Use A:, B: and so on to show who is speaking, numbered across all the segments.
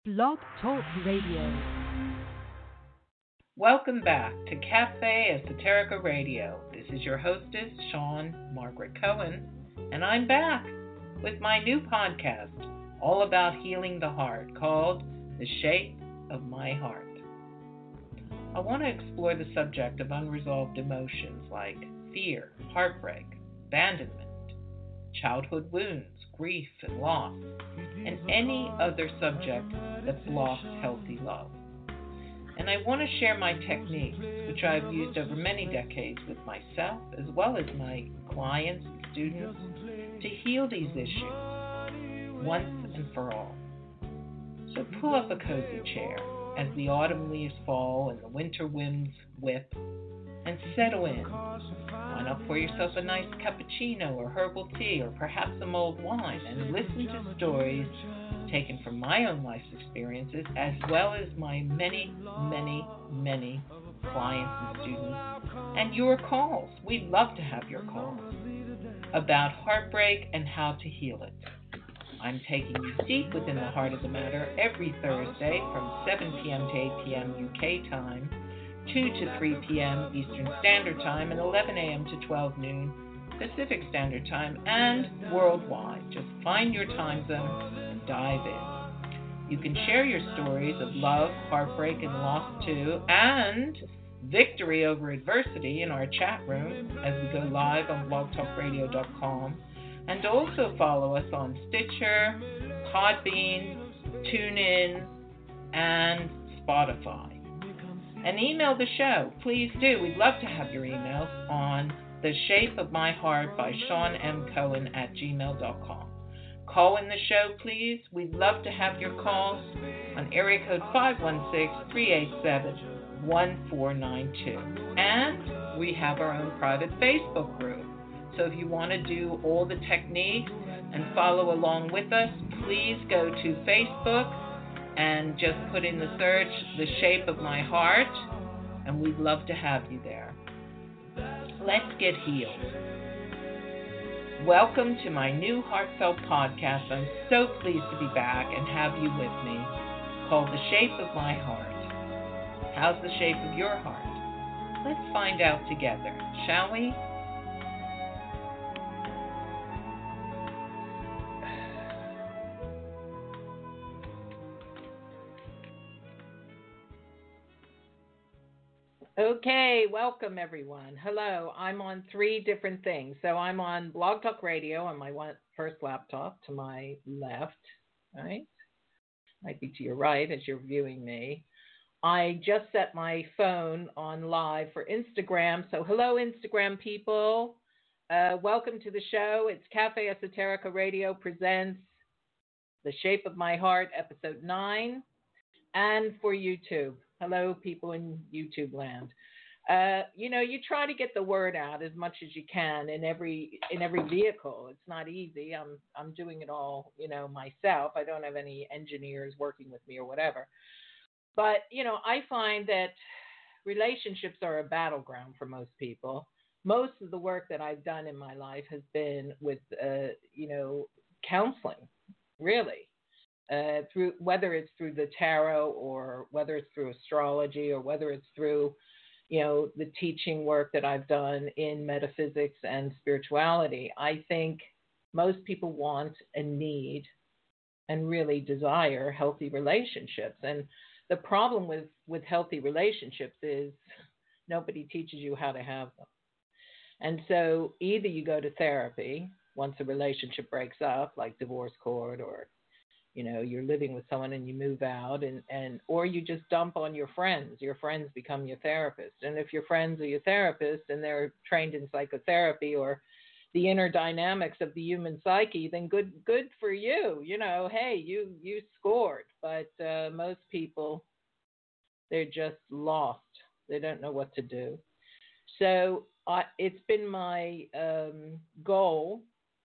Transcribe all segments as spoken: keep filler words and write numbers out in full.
A: Blog Talk Radio.
B: Welcome back to Cafe Esoterica Radio. This is your hostess, Sean Margaret Cohen, and I'm back with my new podcast all about healing the heart called The Shape of My Heart. I want to explore the subject of unresolved emotions like fear, heartbreak, abandonment, childhood wounds, grief, and loss, and any other subject that blocks healthy love. And I want to share my techniques, which I've used over many decades with myself as well as my clients and students, to heal these issues once and for all. So pull up a cozy chair as the autumn leaves fall and the winter winds whip, and settle in. Why not pour yourself a nice cappuccino or herbal tea or perhaps some mulled wine and listen to stories taken from my own life's experiences as well as my many, many, many clients and students and your calls. We'd love to have your calls about heartbreak and how to heal it. I'm taking you deep within the heart of the matter every Thursday from seven p.m. to eight p.m. U K time, two to three p.m. Eastern Standard Time, and eleven a.m. to twelve noon Pacific Standard Time, and worldwide. Just find your time zone and dive in. You can share your stories of love, heartbreak, and loss too, and victory over adversity in our chat room as we go live on blog talk radio dot com. And also follow us on Stitcher, Podbean, TuneIn, and Spotify. And email the show. Please do. We'd love to have your emails on The Shape of My Heart by Sean M. Cohen at gmail dot com. Call in the show, please. We'd love to have your calls on area code five one six, three eight seven, one four nine two. And we have our own private Facebook group. So if you want to do all the techniques and follow along with us, please go to Facebook and just put in the search, The Shape of My Heart, and we'd love to have you there. Let's get healed. Welcome to my new heartfelt podcast. I'm so pleased to be back and have you with me, called The Shape of My Heart. How's the shape of your heart? Let's find out together, shall we? Okay, welcome everyone. Hello, I'm on three different things. So I'm on Blog Talk Radio on my one, first laptop to my left, right? Might be to your right as you're viewing me. I just set my phone on live for Instagram. So hello, Instagram people. Uh, welcome to the show. It's Cafe Esoterica Radio presents The Shape of My Heart, episode nine. And for YouTube. Hello, people in YouTube land. Uh, you know, you try to get the word out as much as you can in every in every vehicle. It's not easy. I'm I'm doing it all, you know, myself. I don't have any engineers working with me or whatever. But, you know, I find that relationships are a battleground for most people. Most of the work that I've done in my life has been with, uh, you know, counseling, really. Uh, through whether it's through the tarot or whether it's through astrology or whether it's through, you know, the teaching work that I've done in metaphysics and spirituality, I think most people want and need and really desire healthy relationships. And the problem with, with healthy relationships is nobody teaches you how to have them. And so either you go to therapy once a relationship breaks up, like divorce court, or you know, you're living with someone and you move out, and, and or you just dump on your friends. Your friends become your therapist. And if your friends are your therapist and they're trained in psychotherapy or the inner dynamics of the human psyche, then good good for you. You know, hey, you, you scored. But uh, most people, they're just lost. They don't know what to do. So uh, it's been my um, goal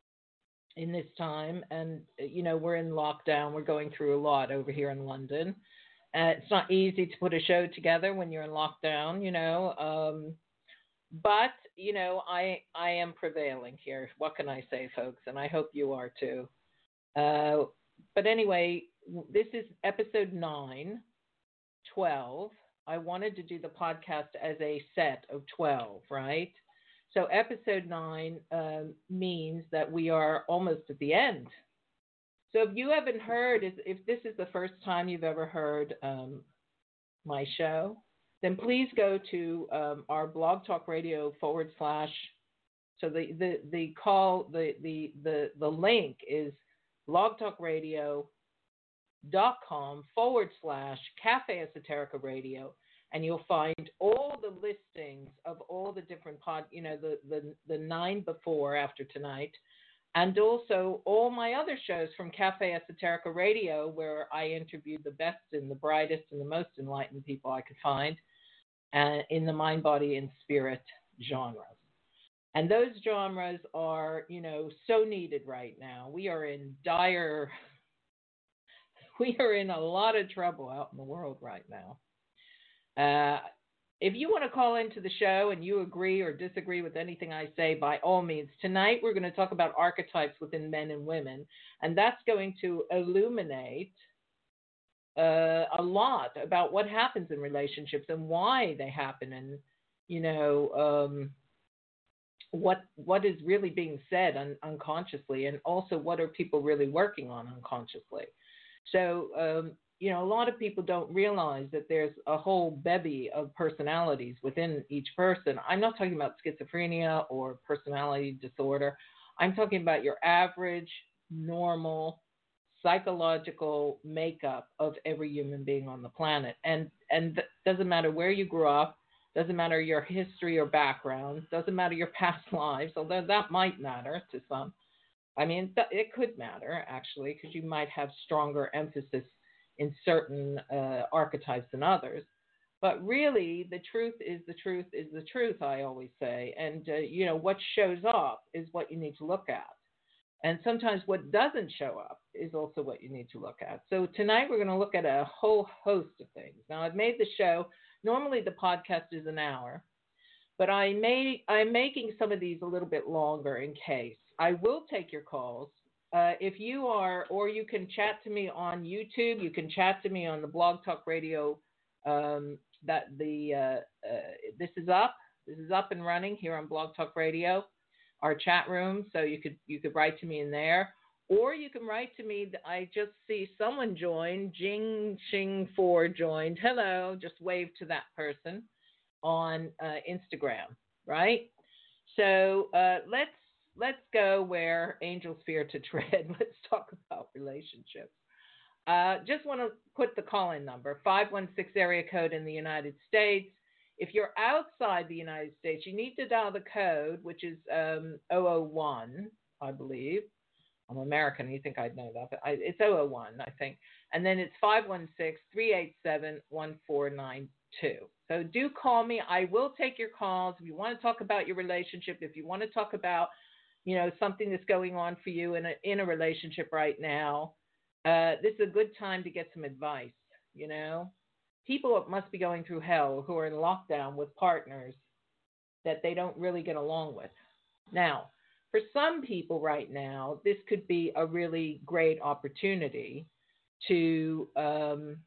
B: in this time, and you know, we're in lockdown. We're going through a lot over here in London. Uh, it's not easy to put a show together when you're in lockdown, you know. Um, but you know, I I am prevailing here. What can I say, folks? And I hope you are too. Uh, but anyway, this is episode nine, twelve. I wanted to do the podcast as a set of twelve, right? So episode nine um, means that we are almost at the end. So if you haven't heard, if this is the first time you've ever heard um, my show, then please go to um, our Blog Talk Radio forward slash. So the, the, the call, the, the, the, the link is blogtalkradio.com forward slash Cafe Esoterica Radio. And you'll find all the listings of all the different pod, you know, the, the, the nine before after tonight. And also all my other shows from Cafe Esoterica Radio, where I interviewed the best and the brightest and the most enlightened people I could find uh, in the mind, body, and spirit genres. And those genres are, you know, so needed right now. We are in dire, we are in a lot of trouble out in the world right now. Uh, if you want to call into the show and you agree or disagree with anything I say, by all means. Tonight we're going to talk about archetypes within men and women, and that's going to illuminate uh, a lot about what happens in relationships and why they happen, and you know um, what what is really being said un- unconsciously, and also what are people really working on unconsciously. So. Um, You know, a lot of people don't realize that there's a whole bevy of personalities within each person. I'm not talking about schizophrenia or personality disorder. I'm talking about your average, normal, psychological makeup of every human being on the planet. And and th- doesn't matter where you grew up, doesn't matter your history or background, doesn't matter your past lives, although that might matter to some. I mean, th- it could matter, actually, because you might have stronger emphasis in certain uh, archetypes than others. But really, the truth is the truth is the truth, I always say. And, uh, you know, what shows up is what you need to look at. And sometimes what doesn't show up is also what you need to look at. So tonight we're going to look at a whole host of things. Now, I've made the show, normally the podcast is an hour, but I may, I'm making some of these a little bit longer in case. I will take your calls. Uh, if you are, or you can chat to me on YouTube, you can chat to me on the Blog Talk Radio. Um, that the uh, uh, this is up, this is up and running here on Blog Talk Radio, our chat room. So you could you could write to me in there, or you can write to me. I just see someone join. Jing Xing Four joined. Hello, just wave to that person on uh, Instagram, right? So uh, let's. Let's go where angels fear to tread. Let's talk about relationships. Uh, just want to put the call-in number, five one six area code in the United States. If you're outside the United States, you need to dial the code, which is um, zero zero one, I believe. I'm American. You think I'd know that, but I, it's zero zero one, I think. And then it's five one six, three eight seven, one four nine two. So do call me. I will take your calls. If you want to talk about your relationship, if you want to talk about you know, something that's going on for you in a in a relationship right now, uh, this is a good time to get some advice, you know. People must be going through hell who are in lockdown with partners that they don't really get along with. Now, for some people right now, this could be a really great opportunity to um,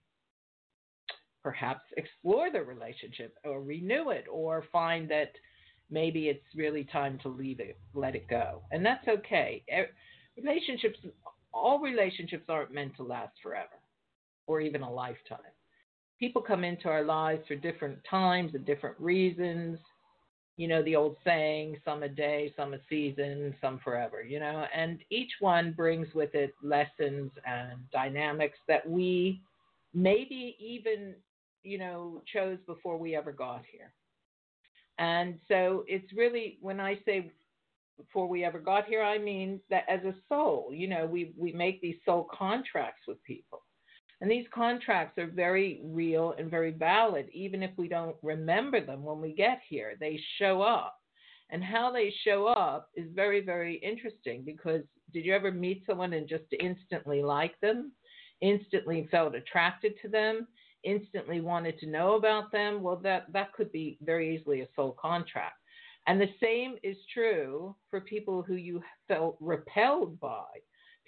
B: perhaps explore the relationship or renew it, or find that maybe it's really time to leave it, let it go. And that's okay. Relationships, all relationships aren't meant to last forever or even a lifetime. People come into our lives for different times and different reasons. You know, the old saying, some a day, some a season, some forever, you know, and each one brings with it lessons and dynamics that we maybe even, you know, chose before we ever got here. And so it's really, when I say before we ever got here, I mean that as a soul, you know, we, we make these soul contracts with people. And these contracts are very real and very valid, even if we don't remember them when we get here. They show up. And how they show up is very, very interesting, because did you ever meet someone and just instantly like them, instantly felt attracted to them, instantly wanted to know about them? Well, that, that could be very easily a soul contract. And the same is true for people who you felt repelled by,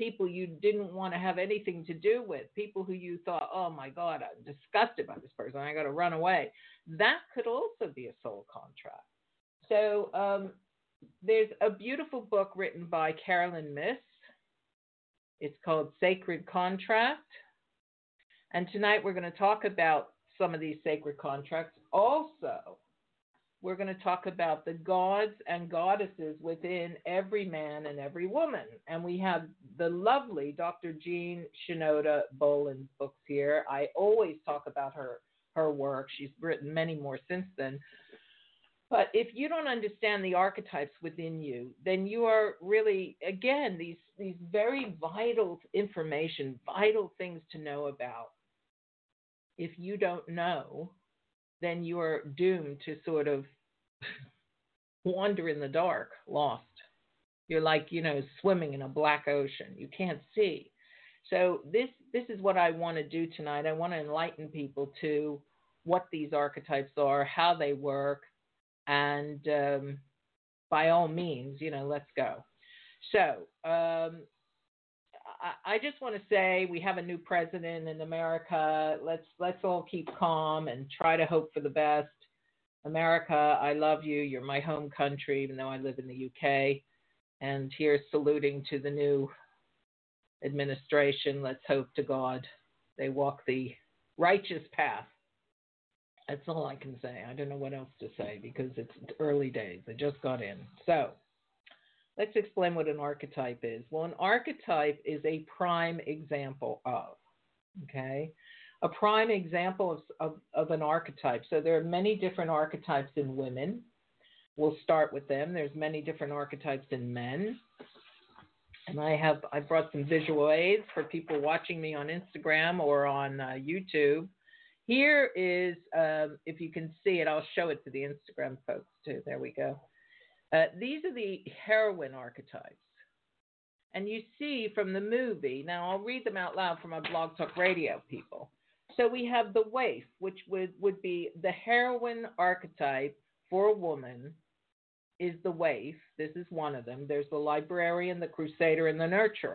B: people you didn't want to have anything to do with, people who you thought, oh my God, I'm disgusted by this person, I got to run away. That could also be a soul contract. So um, there's a beautiful book written by Carolyn Myss. It's called Sacred Contract. And tonight we're going to talk about some of these sacred contracts. Also, we're going to talk about the gods and goddesses within every man and every woman. And we have the lovely Doctor Jean Shinoda Boland's books here. I always talk about her, her work. She's written many more since then. But if you don't understand the archetypes within you, then you are really, again, these, these very vital information, vital things to know about. If you don't know, then you are doomed to sort of wander in the dark, lost. You're like, you know, swimming in a black ocean. You can't see. So this this is what I want to do tonight. I want to enlighten people to what these archetypes are, how they work, and um, by all means, you know, let's go. So um, I, I just want to say we have a new president in America. Let's let's all keep calm and try to hope for the best. America, I love you. You're my home country, even though I live in the U K. And here's saluting to the new administration. Let's hope to God they walk the righteous path. That's all I can say. I don't know what else to say because it's early days. I just got in. So let's explain what an archetype is. Well, an archetype is a prime example of, okay? A prime example of, of, of an archetype. So there are many different archetypes in women. We'll start with them. There's many different archetypes in men. And I have I brought some visual aids for people watching me on Instagram or on uh, YouTube. Here is, um, if you can see it, I'll show it to the Instagram folks too. There we go. Uh, these are the heroine archetypes. And you see from the movie, now I'll read them out loud for my Blog Talk Radio people. So we have the waif, which would, would be the heroine archetype for a woman is the waif. This is one of them. There's the librarian, the crusader, and the nurturer.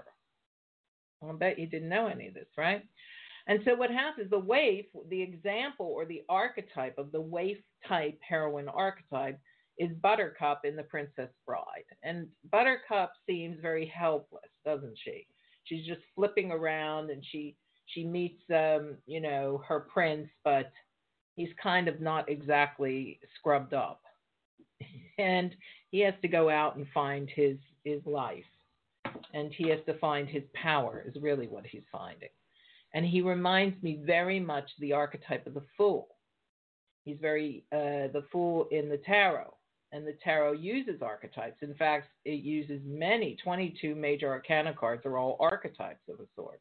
B: I'll bet you didn't know any of this, right? And so what happens, the waif, the example or the archetype of the waif-type heroine archetype is Buttercup in The Princess Bride. And Buttercup seems very helpless, doesn't she? She's just flipping around and she she meets, um, you know, her prince, but he's kind of not exactly scrubbed up. And he has to go out and find his, his life. And he has to find his power is really what he's finding. And he reminds me very much the archetype of the fool. He's very, uh, the fool in the tarot. And the tarot uses archetypes. In fact, it uses many, twenty-two major arcana cards are all archetypes of a sort.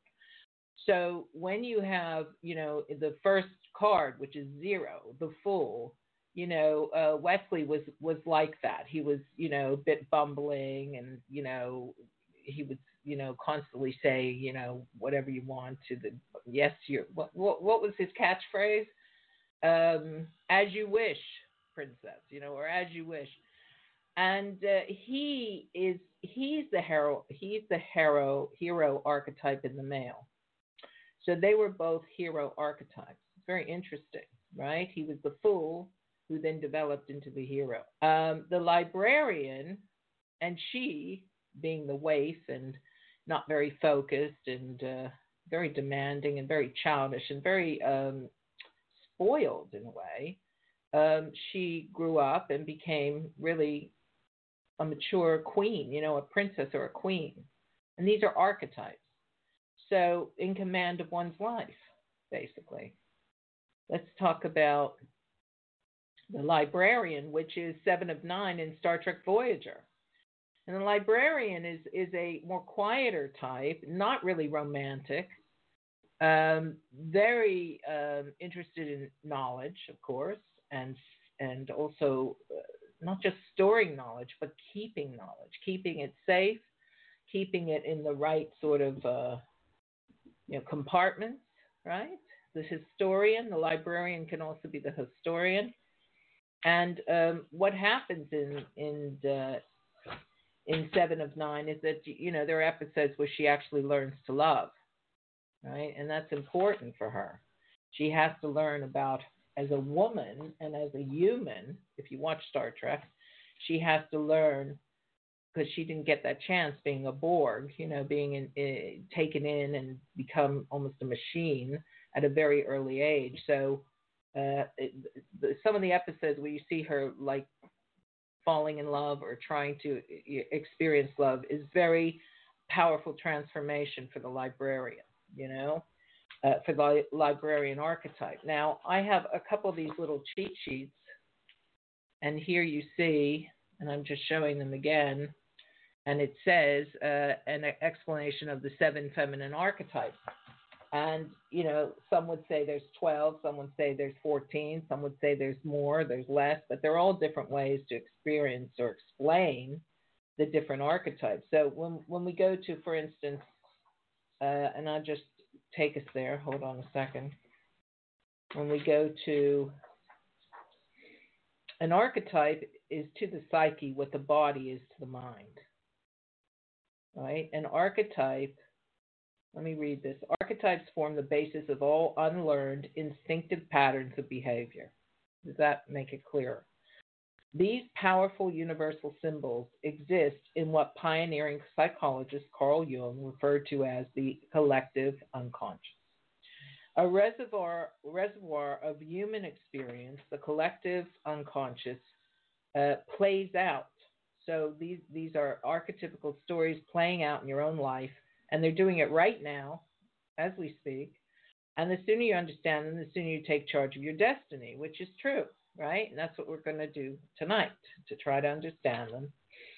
B: So when you have, you know, the first card, which is zero, the fool, you know, uh, Wesley was, was like that. He was, you know, a bit bumbling and, you know, he would, you know, constantly say, you know, whatever you want to the, yes, you're, what, what, what was his catchphrase? Um, as you wish, princess, you know, or as you wish. And uh, he is, he's the hero, he's the hero, hero archetype in the male. So they were both hero archetypes. It's very interesting, right? He was the fool who then developed into the hero. Um, the librarian, and she being the waif and not very focused and uh, very demanding and very childish and very um, spoiled in a way, um, she grew up and became really a mature queen, you know, a princess or a queen. And these are archetypes. So in command of one's life, basically. Let's talk about the librarian, which is seven of nine in Star Trek Voyager. And the librarian is, is a more quieter type, not really romantic, um, very um, interested in knowledge, of course, and and also uh, not just storing knowledge, but keeping knowledge, keeping it safe, keeping it in the right sort of uh, you know, compartments, right? The historian, the librarian can also be the historian. And um, what happens in in the, in Seven of Nine is that, you know, there are episodes where she actually learns to love, right? And that's important for her. She has to learn about, as a woman and as a human, if you watch Star Trek, she has to learn, because she didn't get that chance being a Borg, you know, being in, uh, taken in and become almost a machine at a very early age. So uh, it, the, some of the episodes where you see her like falling in love or trying to experience love is very powerful transformation for the librarian, you know, uh, for the li- librarian archetype. Now, I have a couple of these little cheat sheets, and here you see, and I'm just showing them again, and it says uh, an explanation of the seven feminine archetypes. And, you know, some would say there's twelve, some would say there's fourteen, some would say there's more, there's less, but they're all different ways to experience or explain the different archetypes. So when when we go to, for instance, uh, and I'll just take us there, hold on a second. When we go to an archetype is to the psyche what the body is to the mind, right? An archetype, let me read this. Archetypes form the basis of all unlearned instinctive patterns of behavior. Does that make it clearer? These powerful universal symbols exist in what pioneering psychologist Carl Jung referred to as the collective unconscious. A reservoir, reservoir of human experience, the collective unconscious, uh, plays out. So these, these are archetypical stories playing out in your own life, and they're doing it right now as we speak. And the sooner you understand them, the sooner you take charge of your destiny, which is true, right? And that's what we're going to do tonight, to try to understand them.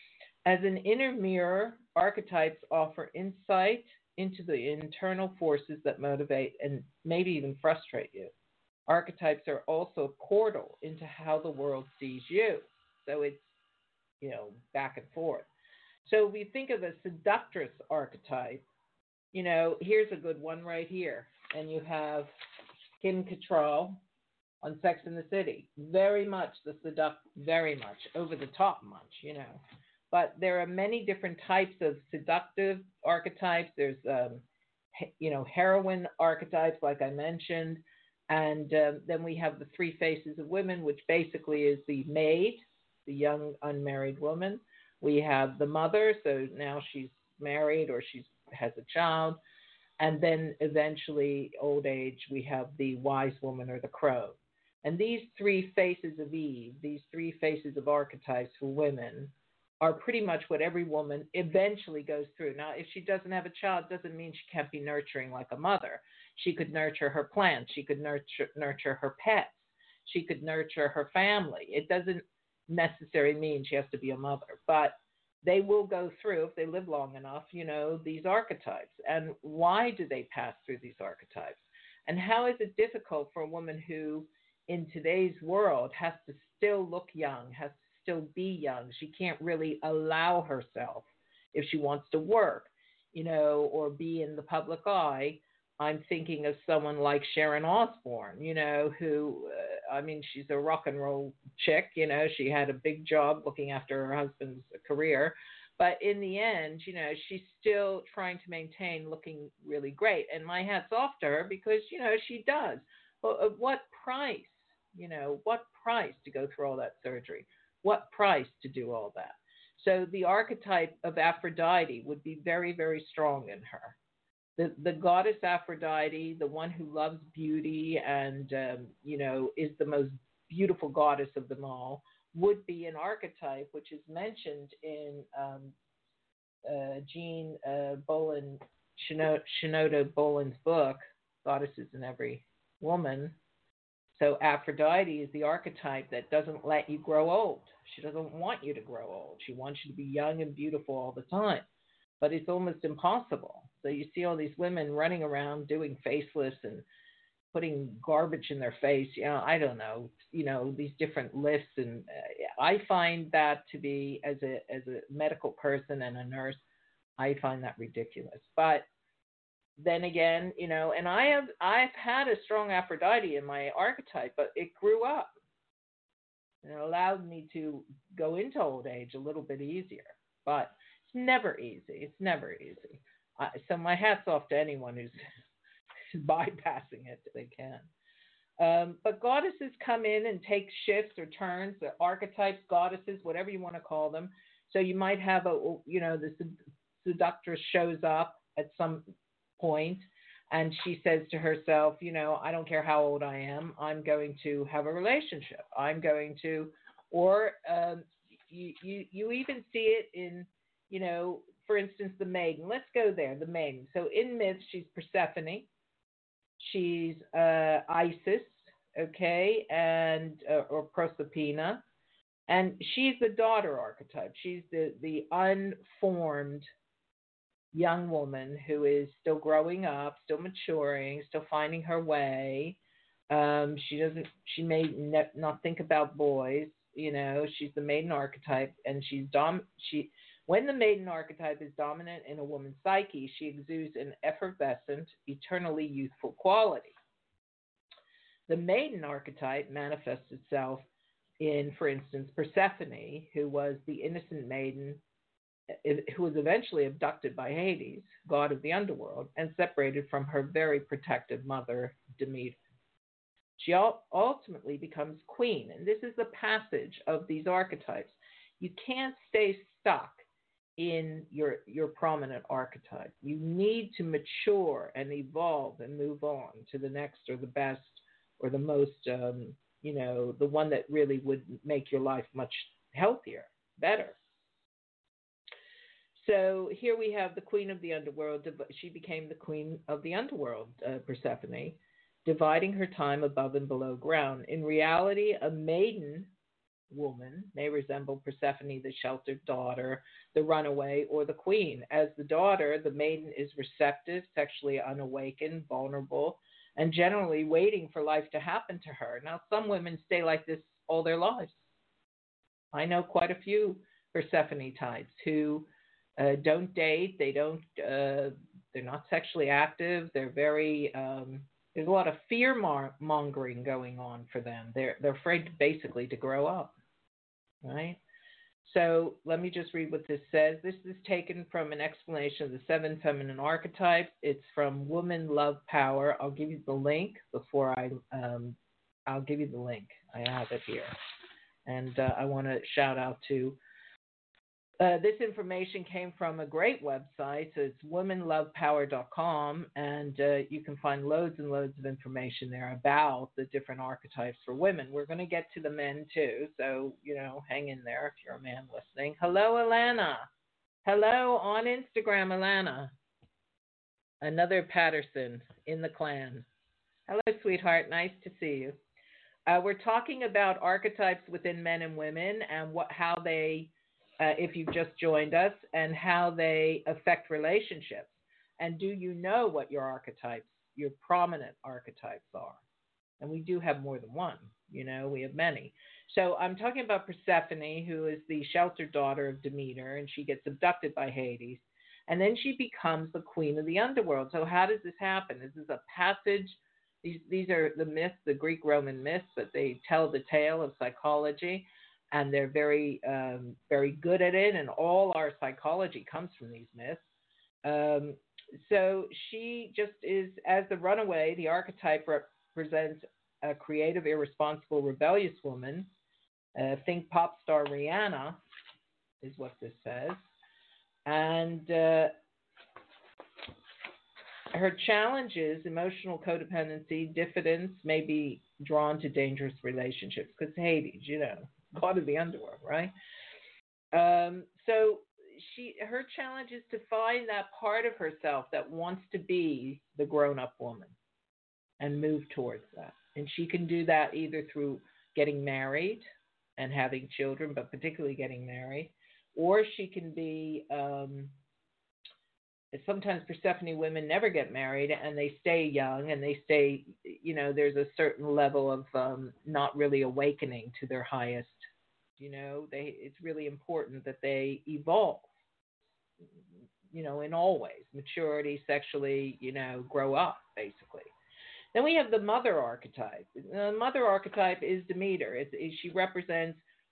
B: As an inner mirror, archetypes offer insight into the internal forces that motivate and maybe even frustrate you. Archetypes are also a portal into how the world sees you. So it's, you know, back and forth. So if you think of a seductress archetype, you know, here's a good one right here. And you have Kim Cattrall on Sex and the City. Very much the seduct, very much over the top much, you know. But there are many different types of seductive archetypes. There's, um, you know, heroine archetypes, like I mentioned. And um, then we have the three faces of women, which basically is the maid, the young unmarried woman. We have the mother, so now she's married or she has a child. And then eventually, old age, we have the wise woman or the crone. And these three faces of Eve, these three faces of archetypes for women, are pretty much what every woman eventually goes through. Now, if she doesn't have a child, doesn't mean she can't be nurturing like a mother. She could nurture her plants. She could nurture, nurture her pets. She could nurture her family. It doesn't necessarily mean she has to be a mother, but they will go through, if they live long enough, you know, these archetypes. And why do they pass through these archetypes? And how is it difficult for a woman who, in today's world, has to still look young, has to still be young? She can't really allow herself, if she wants to work, you know, or be in the public eye. I'm thinking of someone like Sharon Osbourne, you know, who, uh, I mean, she's a rock and roll chick, you know, she had a big job looking after her husband's career. But in the end, you know, she's still trying to maintain looking really great. And my hat's off to her because, you know, she does. But at what price, you know, what price to go through all that surgery? What price to do all that? So the archetype of Aphrodite would be very, very strong in her. The, the goddess Aphrodite, the one who loves beauty and, um, you know, is the most beautiful goddess of them all, would be an archetype which is mentioned in um, uh, Jean uh, Bolin, Shino, Shinoda Bolin's book, Goddesses in Every Woman. So Aphrodite is the archetype that doesn't let you grow old. She doesn't want you to grow old. She wants you to be young and beautiful all the time. But it's almost impossible. So you see all these women running around doing facelifts and putting garbage in their face. You know, I don't know, you know, these different lifts. And uh, I find that to be, as a as a medical person and a nurse, I find that ridiculous. But then again, you know, and I have I've had a strong Aphrodite in my archetype, but it grew up. And it allowed me to go into old age a little bit easier. but it's never easy. It's never easy. Uh, so my hat's off to anyone who's bypassing it if they can. Um, but goddesses come in and take shifts or turns, the archetypes, goddesses, whatever you want to call them. So you might have a, you know, the seductress shows up at some point and she says to herself, you know, I don't care how old I am, I'm going to have a relationship. I'm going to, or um, you, you, you even see it in, you know, for instance, the maiden. Let's go there, the maiden. So in myths, she's Persephone. She's uh, Isis, okay, and uh, or Proserpina, and she's the daughter archetype. She's the the unformed young woman who is still growing up, still maturing, still finding her way. Um, she doesn't. She may ne- not think about boys. You know, she's the maiden archetype, and she's dom. She When the maiden archetype is dominant in a woman's psyche, she exudes an effervescent, eternally youthful quality. The maiden archetype manifests itself in, for instance, Persephone, who was the innocent maiden who was eventually abducted by Hades, god of the underworld, and separated from her very protective mother, Demeter. She ultimately becomes queen, and this is the passage of these archetypes. You can't stay stuck in your your prominent archetype. You need to mature and evolve and move on to the next or the best or the most, um, you know, the one that really would make your life much healthier, better. So here we have the queen of the underworld. She became the queen of the underworld, uh, Persephone, dividing her time above and below ground. In reality, a maiden woman may resemble Persephone, the sheltered daughter, the runaway, or the queen. As the daughter, the maiden is receptive, sexually unawakened, vulnerable, and generally waiting for life to happen to her. Now, some women stay like this all their lives. I know quite a few Persephone types who uh, don't date, they don't, uh, they're not sexually active, they're very, um, there's a lot of fear mongering going on for them. They're, they're afraid basically to grow up, right? So let me just read what this says. This is taken from an explanation of the seven feminine archetypes. It's from Woman Love Power. I'll give you the link before I, um, I'll give you the link. I have it here. And uh, I want to shout out to, uh, this information came from a great website. So it's women love power dot com, and uh, you can find loads and loads of information there about the different archetypes for women. We're going to get to the men too, so, you know, hang in there if you're a man listening. Hello, Alana. Hello on Instagram, Alana. Another Patterson in the clan. Hello, sweetheart. Nice to see you. Uh, we're talking about archetypes within men and women and what, how they, uh, if you've just joined us, and how they affect relationships. And do you know what your archetypes, your prominent archetypes are? And we do have more than one, you know, we have many. So I'm talking about Persephone, who is the sheltered daughter of Demeter, and she gets abducted by Hades. And then she becomes the queen of the underworld. So how does this happen? This is a passage. These, these are the myths, the Greek-Roman myths, but they tell the tale of psychology, and they're very, um, very good at it, and all our psychology comes from these myths. Um, so she just is, as the runaway, the archetype represents a creative, irresponsible, rebellious woman. Uh, think pop star Rihanna is what this says. And uh, her challenges, emotional codependency, diffidence, may be drawn to dangerous relationships because Hades, you know, god of the underworld, right? Um, so she, her challenge is to find that part of herself that wants to be the grown-up woman and move towards that. And she can do that either through getting married and having children, but particularly getting married, or she can be... Um, Sometimes Persephone women never get married and they stay young and they stay, you know, there's a certain level of um, not really awakening to their highest, you know, they, it's really important that they evolve, you know, in all ways, maturity, sexually, you know, grow up, basically. Then we have the mother archetype. The mother archetype is Demeter. It's, it, she represents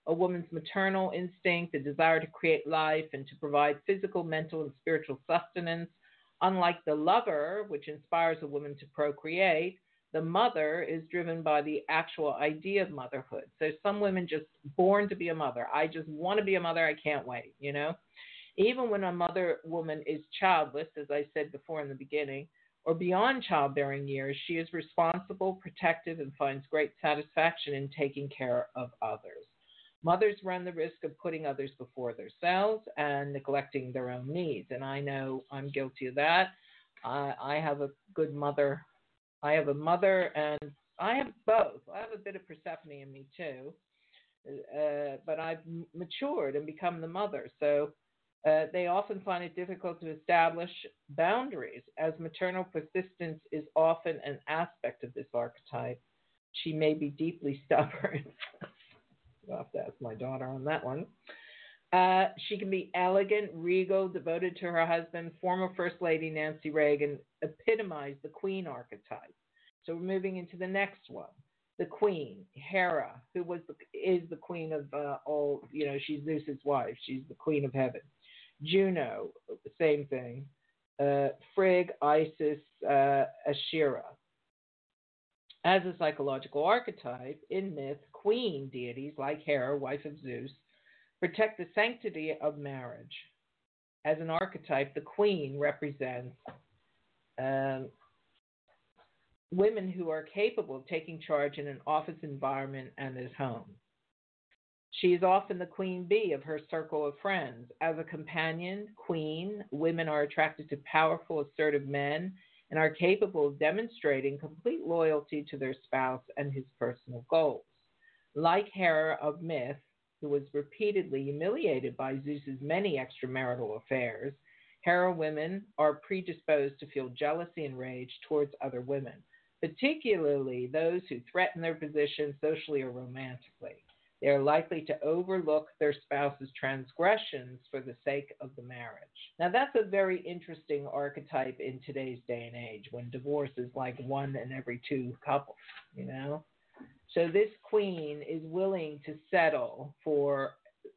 B: A woman's maternal instinct, the desire to create life and to provide physical, mental, and spiritual sustenance. Unlike the lover, which inspires a woman to procreate, the mother is driven by the actual idea of motherhood. So some women just born to be a mother. I just want to be a mother. I can't wait, you know? Even when a mother woman is childless, as I said before in the beginning, or beyond childbearing years, she is responsible, protective, and finds great satisfaction in taking care of others. Mothers run the risk of putting others before themselves and neglecting their own needs. And I know I'm guilty of that. Uh, I have a good mother. I have a mother, and I have both. I have a bit of Persephone in me too. Uh, but I've matured and become the mother. So uh, they often find it difficult to establish boundaries, as maternal persistence is often an aspect of this archetype. She may be deeply stubborn. I'll have to ask my daughter on that one. Uh, she can be elegant, regal, devoted to her husband. Former First Lady Nancy Reagan epitomized the queen archetype. So we're moving into the next one. The queen, Hera, who was the, is the queen of uh, all, you know, she's Zeus's wife. She's the queen of heaven. Juno, same thing. Uh, Frigg, Isis, uh, Asherah. As a psychological archetype, in myth, queen deities like Hera, wife of Zeus, protect the sanctity of marriage. As an archetype, the queen represents um, women who are capable of taking charge in an office environment and at home. She is often the queen bee of her circle of friends. As a companion, queen, women are attracted to powerful, assertive men and are capable of demonstrating complete loyalty to their spouse and his personal goals. Like Hera of myth, who was repeatedly humiliated by Zeus's many extramarital affairs, Hera women are predisposed to feel jealousy and rage towards other women, particularly those who threaten their position socially or romantically. They are likely to overlook their spouse's transgressions for the sake of the marriage. Now, that's a very interesting archetype in today's day and age, when divorce is like one in every two couples, you know? So this queen is willing to settle for,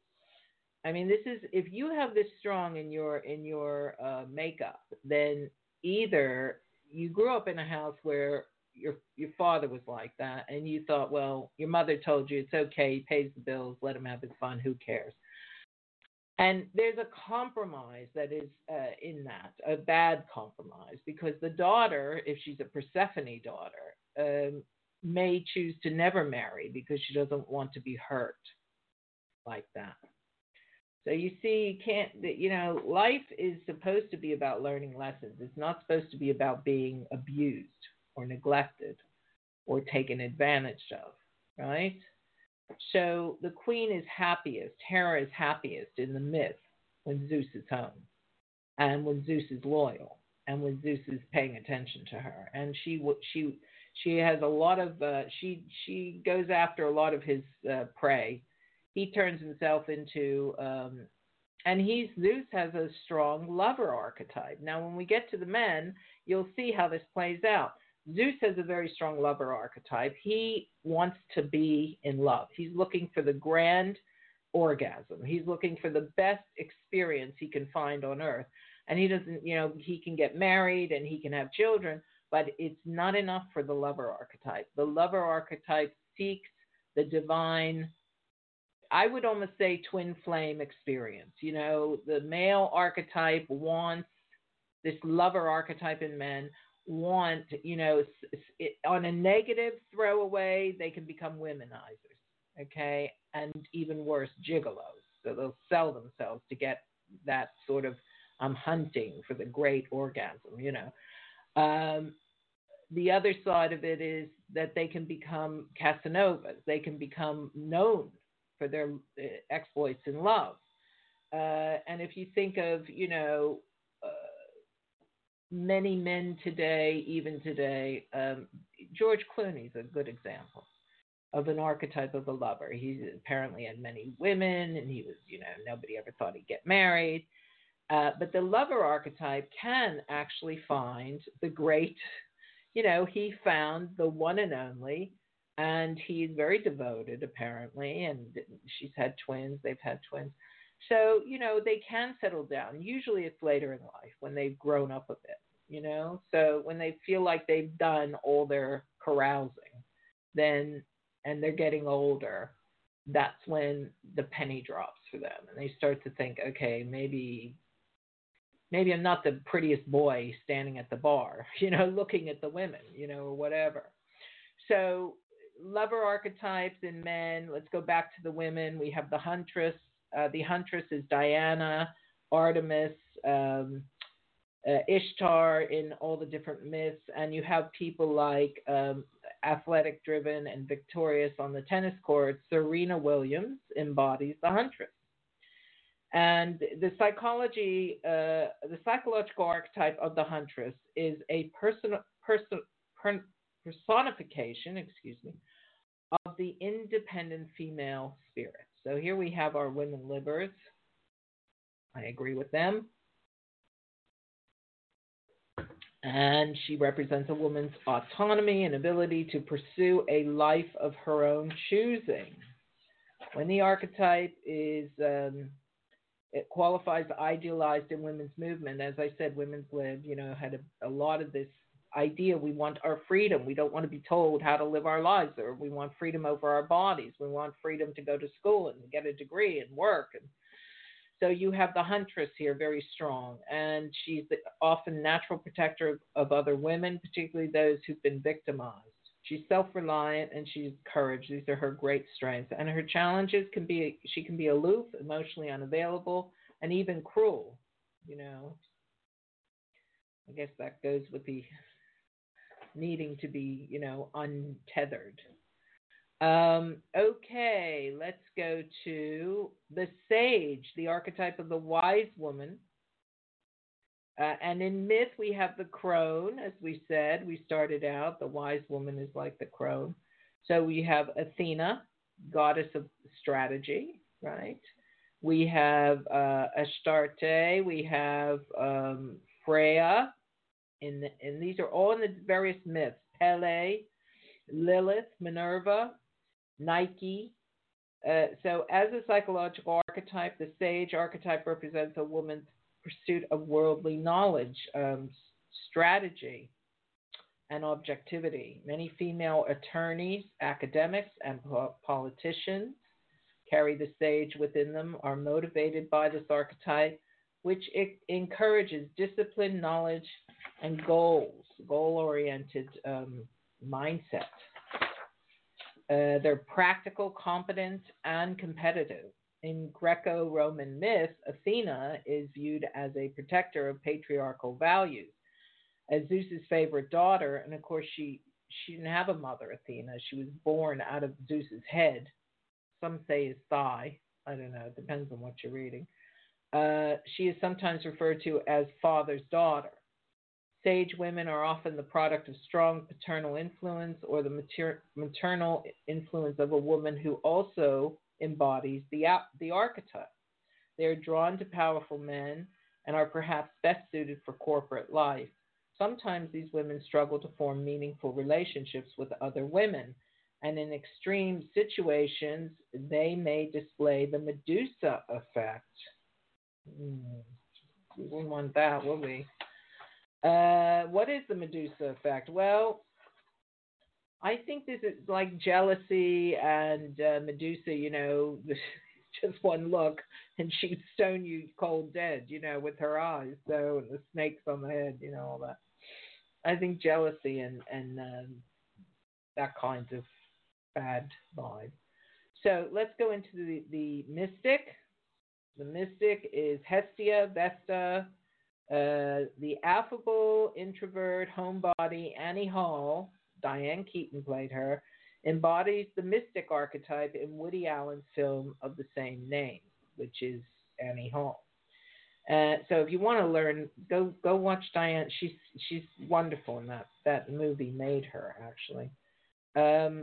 B: I mean, this is, if you have this strong in your, in your uh, makeup, then either you grew up in a house where your your father was like that, and you thought, well, your mother told you it's okay, he pays the bills, let him have his fun, who cares? And there's a compromise that is uh, in that, a bad compromise, because the daughter, if she's a Persephone daughter, um, may choose to never marry because she doesn't want to be hurt like that. So you see, you can't, you know, life is supposed to be about learning lessons. It's not supposed to be about being abused or neglected or taken advantage of, right? So the queen is happiest, Hera is happiest in the myth when Zeus is home and when Zeus is loyal and when Zeus is paying attention to her. And she she she has a lot of, uh, she, she goes after a lot of his uh, prey. He turns himself into, um, and he's, Zeus has a strong lover archetype. Now, when we get to the men, you'll see how this plays out. Zeus has a very strong lover archetype. He wants to be in love. He's looking for the grand orgasm. He's looking for the best experience he can find on earth. And he doesn't, you know, he can get married and he can have children, but it's not enough for the lover archetype. The lover archetype seeks the divine, I would almost say twin flame experience. You know, the male archetype wants, this lover archetype in men want, you know, it, on a negative throwaway, they can become womenizers, okay? And even worse, gigolos. So they'll sell themselves to get that sort of um, hunting for the great orgasm, you know. Um, the other side of it is that they can become Casanovas. They can become known for their uh, exploits in love. Uh, and if you think of, you know, uh, many men today, even today, um, George Clooney is a good example of an archetype of a lover. He apparently had many women, and he was, you know, nobody ever thought he'd get married. Uh, but the lover archetype can actually find the great, you know, he found the one and only And he's very devoted, apparently, and she's had twins, they've had twins. So, you know, they can settle down. Usually it's later in life when they've grown up a bit, you know? So when they feel like they've done all their carousing, then, and they're getting older, that's when the penny drops for them. And they start to think, okay, maybe maybe I'm not the prettiest boy standing at the bar, you know, looking at the women, you know, or whatever. So, lover archetypes in men. Let's go back to the women. We have the huntress. Uh, the huntress is Diana, Artemis, um, uh, Ishtar in all the different myths, and you have people like um, athletic driven and victorious on the tennis court. Serena Williams embodies the huntress. And the psychology, uh, the psychological archetype of the huntress is a person, person, per, personification, excuse me, of the independent female spirit. So here we have our women livers. I agree with them. And she represents a woman's autonomy and ability to pursue a life of her own choosing. When the archetype is, um, it qualifies idealized in women's movement. As I said, women's lib, you know, had a, a lot of this idea. We want our freedom. We don't want to be told how to live our lives, or we want freedom over our bodies. We want freedom to go to school and get a degree and work. And so you have the huntress here, very strong, and she's the often natural protector of, of other women, particularly those who've been victimized. She's self-reliant and she's courage. These are her great strengths. And her challenges can be, she can be aloof, emotionally unavailable, and even cruel. You know, I guess that goes with the needing to be, you know, untethered. Um, okay, let's go to the sage, the archetype of the wise woman. Uh, and in myth, we have the crone, as we said. We started out, the wise woman is like the crone. So we have Athena, goddess of strategy, right? We have uh, Astarte, we have um, Freya, in the, and these are all in the various myths. Pele, Lilith, Minerva, Nike. Uh, so as a psychological archetype, the sage archetype represents a woman's pursuit of worldly knowledge, um, strategy, and objectivity. Many female attorneys, academics, and po- politicians carry the sage within them, are motivated by this archetype, which it encourages discipline, knowledge, and goals, goal-oriented um, mindset. Uh, they're practical, competent, and competitive. In Greco-Roman myth, Athena is viewed as a protector of patriarchal values, as Zeus's favorite daughter, and of course she she didn't have a mother, Athena. She was born out of Zeus's head. Some say his thigh. I don't know. It depends on what you're reading. Uh, she is sometimes referred to as father's daughter. Sage women are often the product of strong paternal influence or the mater- maternal influence of a woman who also embodies the, the archetype. They are drawn to powerful men and are perhaps best suited for corporate life. Sometimes these women struggle to form meaningful relationships with other women, and in extreme situations, they may display the Medusa effect. Hmm. We wouldn't want that, would we? Uh, what is the Medusa effect? Well, I think this is like jealousy and uh, Medusa, you know, just one look and she'd stone you cold dead, you know, with her eyes. So, and the snakes on the head, you know, all that. I think jealousy and, and um, that kind of bad vibe. So let's go into the, the mystic. The mystic is Hestia, Vesta, Uh, the affable, introvert, homebody Annie Hall, Diane Keaton played her, embodies the mystic archetype in Woody Allen's film of the same name, which is Annie Hall. Uh, so if you want to learn, go go watch Diane. She's she's wonderful in that that movie. Made her actually. Um,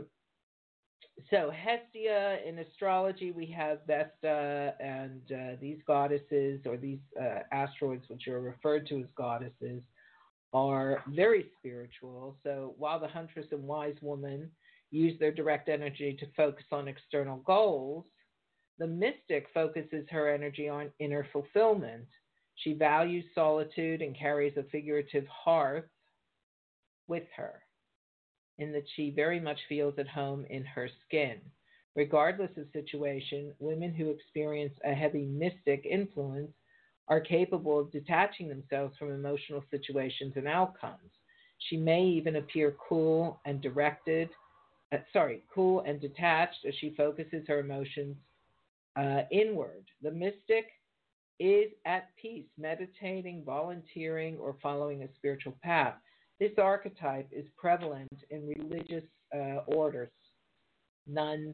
B: so Hestia, in astrology, we have Vesta and uh, these goddesses, or these uh, asteroids, which are referred to as goddesses, are very spiritual. So while the huntress and wise woman use their direct energy to focus on external goals. The mystic focuses her energy on inner fulfillment. She values solitude and carries a figurative hearth with her, in that she very much feels at home in her skin. Regardless of situation, women who experience a heavy mystic influence are capable of detaching themselves from emotional situations and outcomes. She may even appear cool and directed, uh, sorry, cool and detached as she focuses her emotions uh, inward. The mystic is at peace, meditating, volunteering, or following a spiritual path. This archetype is prevalent in religious uh, orders, nuns,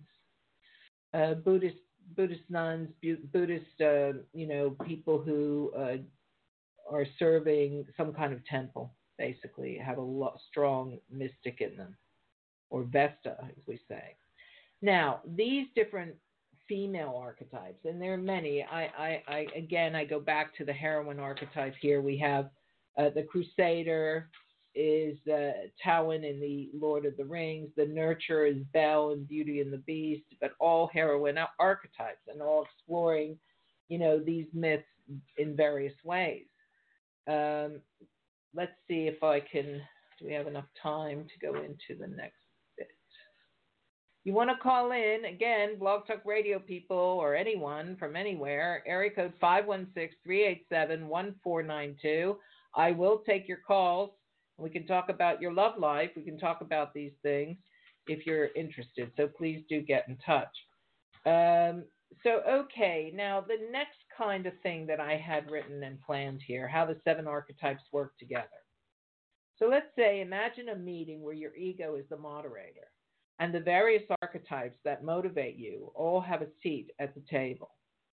B: uh, Buddhist Buddhist nuns, Buddhist, uh, you know, people who uh, are serving some kind of temple, basically, have a lot, strong mystic in them, or Vesta, as we say. Now, these different female archetypes, and there are many. I, I, I again, I go back to the heroine archetype here. We have uh, the Crusader is uh, Tywin in the Lord of the Rings. The Nurturer is Belle in Beauty and the Beast, but all heroine archetypes and all exploring, you know, these myths in various ways. Um, let's see if I can, do we have enough time to go into the next bit? You want to call in, again, Blog Talk Radio people or anyone from anywhere, area code five one six, three eight seven, one four nine two. I will take your calls. We can talk about your love life. We can talk about these things if you're interested. So please do get in touch. Um, so, okay, now the next kind of thing that I had written and planned here, how the seven archetypes work together. So let's say, imagine a meeting where your ego is the moderator and the various archetypes that motivate you all have a seat at the table.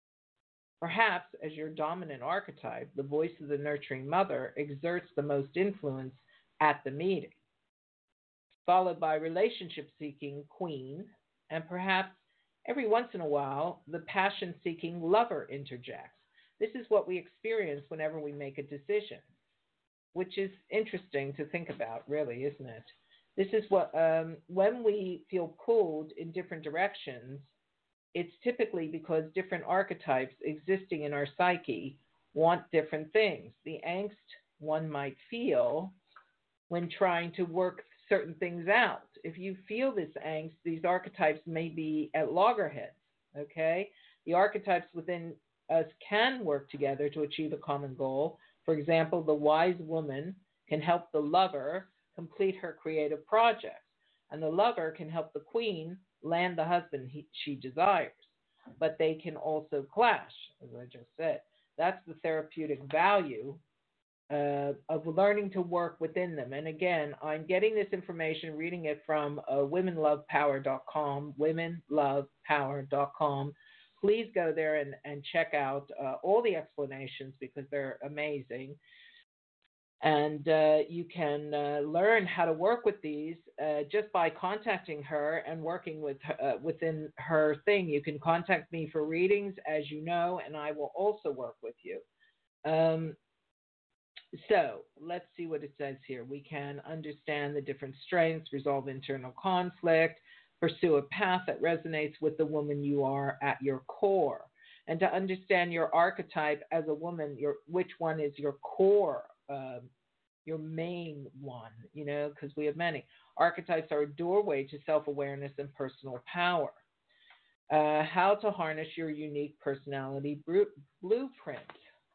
B: Perhaps as your dominant archetype, the voice of the nurturing mother exerts the most influence at the meeting, followed by relationship-seeking queen, and perhaps every once in a while, the passion-seeking lover interjects. This is what we experience whenever we make a decision, which is interesting to think about, really, isn't it? This is what, um, when we feel pulled in different directions, it's typically because different archetypes existing in our psyche want different things. The angst one might feel when trying to work certain things out. If you feel this angst, these archetypes may be at loggerheads, okay? The archetypes within us can work together to achieve a common goal. For example, the wise woman can help the lover complete her creative projects, and the lover can help the queen land the husband he, she desires. But they can also clash, as I just said. That's the therapeutic value Uh, of learning to work within them. And again, I'm getting this information, reading it from uh, women love power dot com, women love power dot com. Please go there and, and check out uh, all the explanations because they're amazing. And uh, you can uh, learn how to work with these uh, just by contacting her and working with uh, within her thing. You can contact me for readings, as you know, and I will also work with you. Um, So let's see what it says here. We can understand the different strengths, resolve internal conflict, pursue a path that resonates with the woman you are at your core. And to understand your archetype as a woman, your which one is your core, uh, your main one, you know, because we have many. Archetypes are a doorway to self-awareness and personal power. Uh, how to harness your unique personality blueprint.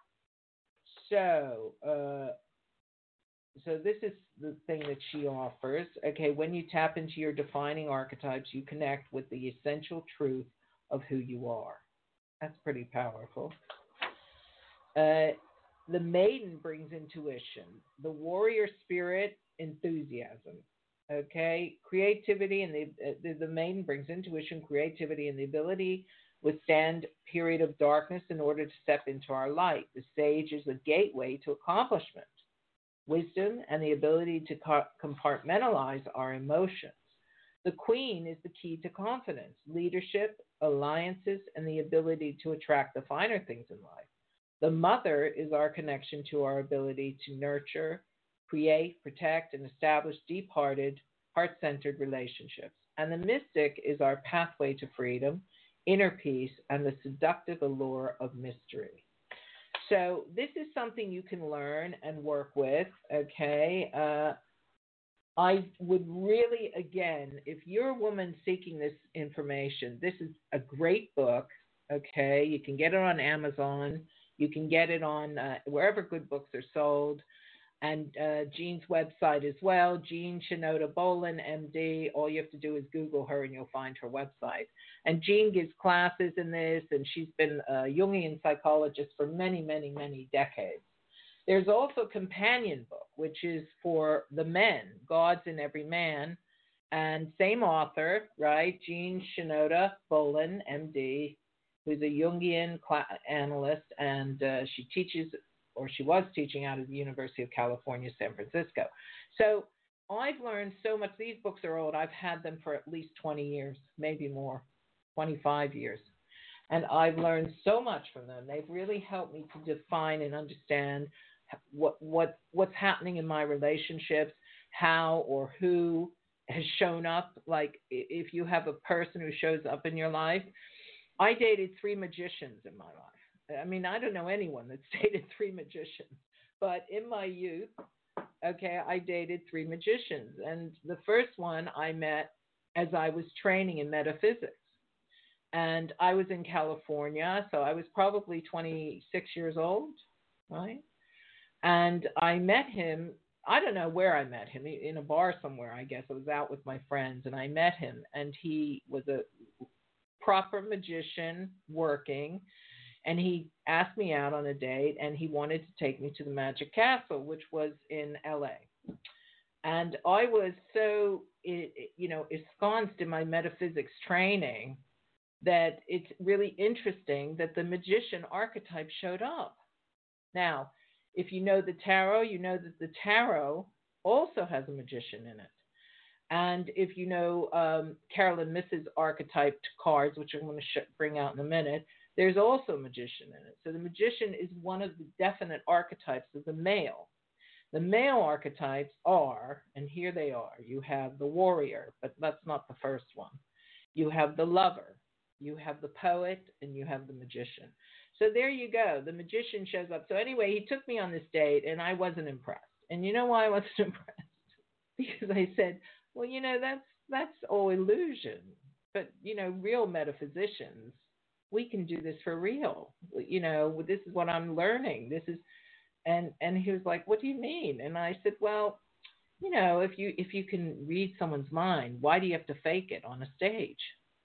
B: So, uh, so this is the thing that she offers. Okay, when you tap into your defining archetypes, you connect with the essential truth of who you are. That's pretty powerful. Uh, the maiden brings intuition. The warrior spirit, enthusiasm. Okay, creativity and the, the the maiden brings intuition, creativity, and the ability withstand period of darkness in order to step into our light. The sage is a gateway to accomplishment, wisdom, and the ability to compartmentalize our emotions. The queen is the key to confidence, leadership, alliances, and the ability to attract the finer things in life. The mother is our connection to our ability to nurture, create, protect, and establish deep-hearted, heart-centered relationships. And the mystic is our pathway to freedom, inner peace, and the seductive allure of mystery. So this is something you can learn and work with, okay? Uh, I would really, again, if you're a woman seeking this information, this is a great book, okay? You can get it on Amazon. You can get it on uh, wherever good books are sold. And uh, Jean's website as well, Jean Shinoda Bolen, M D. All you have to do is Google her and you'll find her website. And Jean gives classes in this, and she's been a Jungian psychologist for many, many, many decades. There's also a companion book, which is for the men, Gods in Every Man, and same author, right, Jean Shinoda Bolen, M D, who's a Jungian analyst, and uh, she teaches or she was teaching out of the University of California, San Francisco. So I've learned so much. These books are old. I've had them for at least twenty years, maybe more, twenty-five years. And I've learned so much from them. They've really helped me to define and understand what what what's happening in my relationships, how or who has shown up. Like if you have a person who shows up in your life. I dated three magicians in my life. I mean, I don't know anyone that's dated three magicians, but in my youth, okay, I dated three magicians. And the first one I met as I was training in metaphysics. And I was in California, so I was probably twenty-six years old, right? And I met him, I don't know where I met him, in a bar somewhere, I guess. I was out with my friends, and I met him, and he was a proper magician working. And he asked me out on a date, and he wanted to take me to the Magic Castle, which was in L A. And I was so, you know, ensconced in my metaphysics training that it's really interesting that the magician archetype showed up. Now, if you know the tarot, you know that the tarot also has a magician in it. And if you know um, Carolyn Miss's archetyped cards, which I'm going to sh- bring out in a minute, there's also a magician in it. So the magician is one of the definite archetypes of the male. The male archetypes are, and here they are, you have the warrior, but that's not the first one. You have the lover, you have the poet, and you have the magician. So there you go. The magician shows up. So anyway, he took me on this date, and I wasn't impressed. And you know why I wasn't impressed? Because I said, well, you know, that's that's all illusion. But, you know, real metaphysicians, we can do this for real. You know, this is what I'm learning. This is, and and he was like, what do you mean? And I said, well, you know, if you if you can read someone's mind, why do you have to fake it on a stage?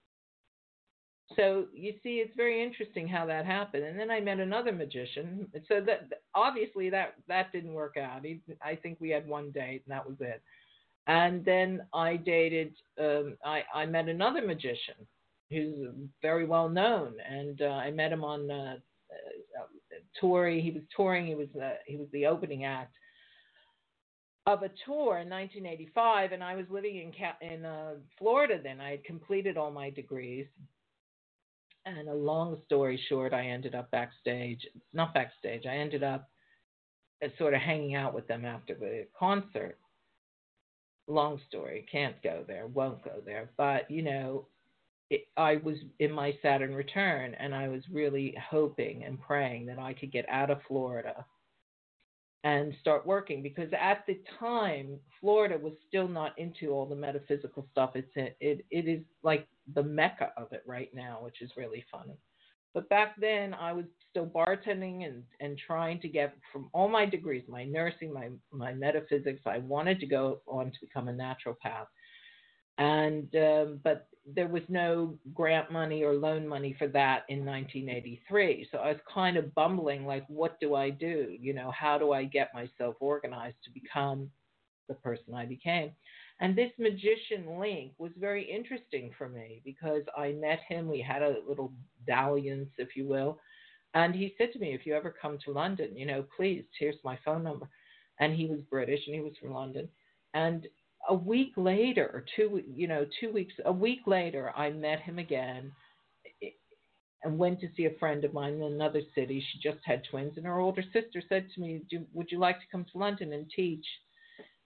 B: So you see, it's very interesting how that happened. And then I met another magician. So that obviously that that didn't work out. He, I think we had one date, and that was it. And then I dated. Um, I I met another magician who's very well known, and uh, I met him on uh, uh, tour. He was touring. He was uh, he was the opening act of a tour in nineteen eighty-five, and I was living in in uh, Florida then. I had completed all my degrees, and a long story short, I ended up backstage. Not backstage. I ended up uh, sort of hanging out with them after the concert. Long story. Can't go there. Won't go there. But you know. It, I was in my Saturn return, and I was really hoping and praying that I could get out of Florida and start working, because at the time, Florida was still not into all the metaphysical stuff. It's it it is like the mecca of it right now, which is really funny. But back then, I was still bartending and, and trying to get from all my degrees, my nursing, my, my metaphysics. I wanted to go on to become a naturopath. And um, but there was no grant money or loan money for that in nineteen eighty-three. So I was kind of bumbling, like, what do I do? You know, how do I get myself organized to become the person I became? And this magician link was very interesting for me, because I met him. We had a little dalliance, if you will. And he said to me, if you ever come to London, you know, please, here's my phone number. And he was British, and he was from London. And a week later, or two, you know, two weeks, a week later, I met him again and went to see a friend of mine in another city. She just had twins, and her older sister said to me, Do, would you like to come to London and teach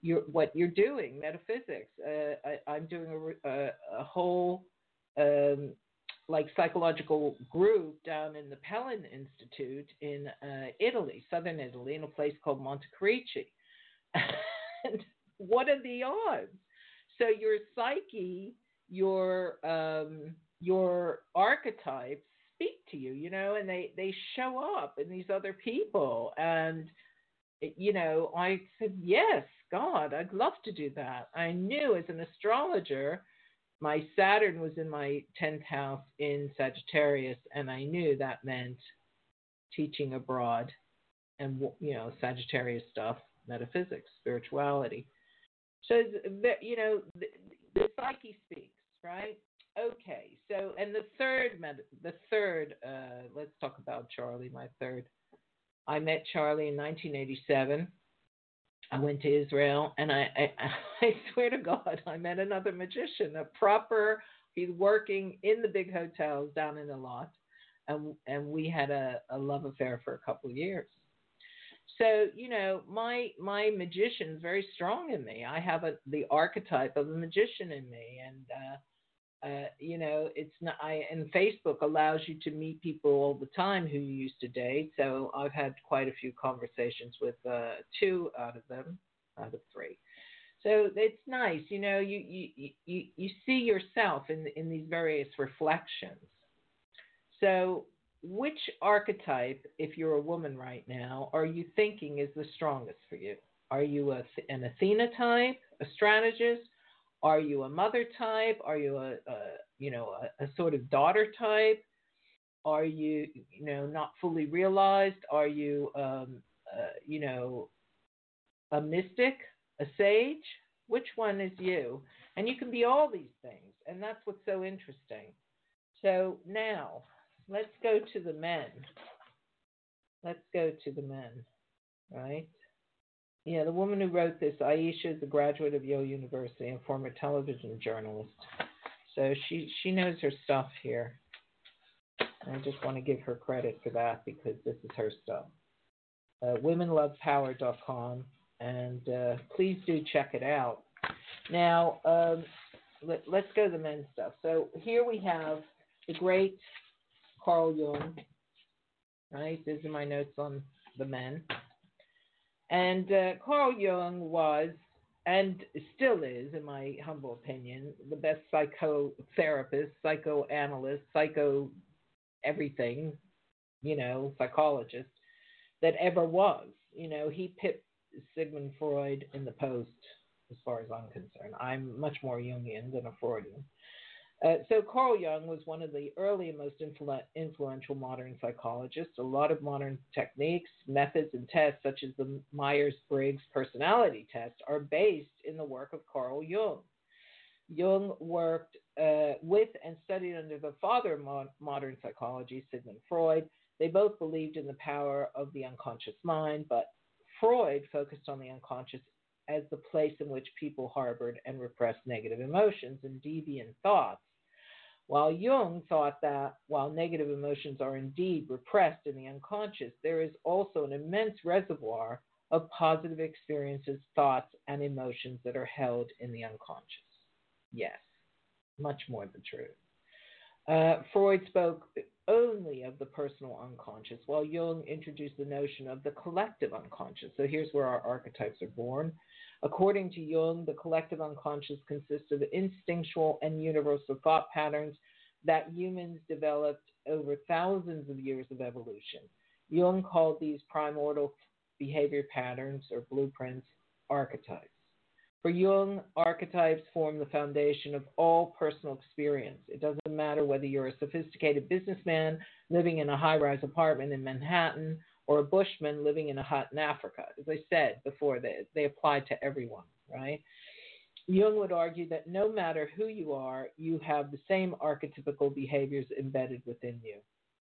B: you're, what you're doing, metaphysics. Uh, I, I'm doing a, a, a whole um, like psychological group down in the Pellin Institute in uh, Italy, southern Italy, in a place called Montecorici. And what are the odds? So your psyche, your um, your archetypes speak to you, you know, and they, they show up in these other people. And, you know, I said, yes, God, I'd love to do that. I knew as an astrologer, my Saturn was in my tenth house in Sagittarius, and I knew that meant teaching abroad and, you know, Sagittarius stuff, metaphysics, spirituality. So, you know, the, the psyche speaks, right? Okay, so, and the third, the third, uh, let's talk about Charlie, my third. I met Charlie in nineteen eighty-seven. I went to Israel, and I, I, I swear to God, I met another magician, a proper, he's working in the big hotels down in Eilat, and, and we had a, a love affair for a couple of years. So, you know, my my magician's very strong in me. I have a, the archetype of a magician in me, and uh, uh, you know, it's not. I and Facebook allows you to meet people all the time who you used to date. So I've had quite a few conversations with uh, two out of them, out of three. So it's nice, you know. You you you you see yourself in in these various reflections. So, which archetype, if you're a woman right now, are you thinking is the strongest for you? Are you a, an Athena type, a strategist? Are you a mother type? Are you a, a you know a, a sort of daughter type? Are you you know not fully realized? Are you um, uh, you know a mystic, a sage? Which one is you? And you can be all these things, and that's what's so interesting. So now, let's go to the men. Let's go to the men, right? Yeah, the woman who wrote this, Aisha, is a graduate of Yale University and former television journalist. So she, she knows her stuff here. And I just want to give her credit for that because this is her stuff. Uh, women love power dot com, and uh, please do check it out. Now, um, let, let's go to the men's stuff. So here we have the great Carl Jung, right? These are my notes on the men. And uh, Carl Jung was, and still is, in my humble opinion, the best psychotherapist, psychoanalyst, psycho everything, you know, psychologist that ever was. You know, he pipped Sigmund Freud in the post, as far as I'm concerned. I'm much more Jungian than a Freudian. Uh, so Carl Jung was one of the early and most influ- influential modern psychologists. A lot of modern techniques, methods, and tests, such as the Myers-Briggs personality test, are based in the work of Carl Jung. Jung worked uh, with and studied under the father of mo- modern psychology, Sigmund Freud. They both believed in the power of the unconscious mind, but Freud focused on the unconscious as the place in which people harbored and repressed negative emotions and deviant thoughts, while Jung thought that while negative emotions are indeed repressed in the unconscious, there is also an immense reservoir of positive experiences, thoughts, and emotions that are held in the unconscious. Yes, much more the truth. Uh, Freud spoke only of the personal unconscious, while Jung introduced the notion of the collective unconscious. So here's where our archetypes are born. According to Jung, the collective unconscious consists of instinctual and universal thought patterns that humans developed over thousands of years of evolution. Jung called these primordial behavior patterns or blueprints archetypes. For Jung, archetypes form the foundation of all personal experience. It doesn't matter whether you're a sophisticated businessman living in a high-rise apartment in Manhattan or a bushman living in a hut in Africa. As I said before, they, they apply to everyone, right? Jung would argue that no matter who you are, you have the same archetypical behaviors embedded within you.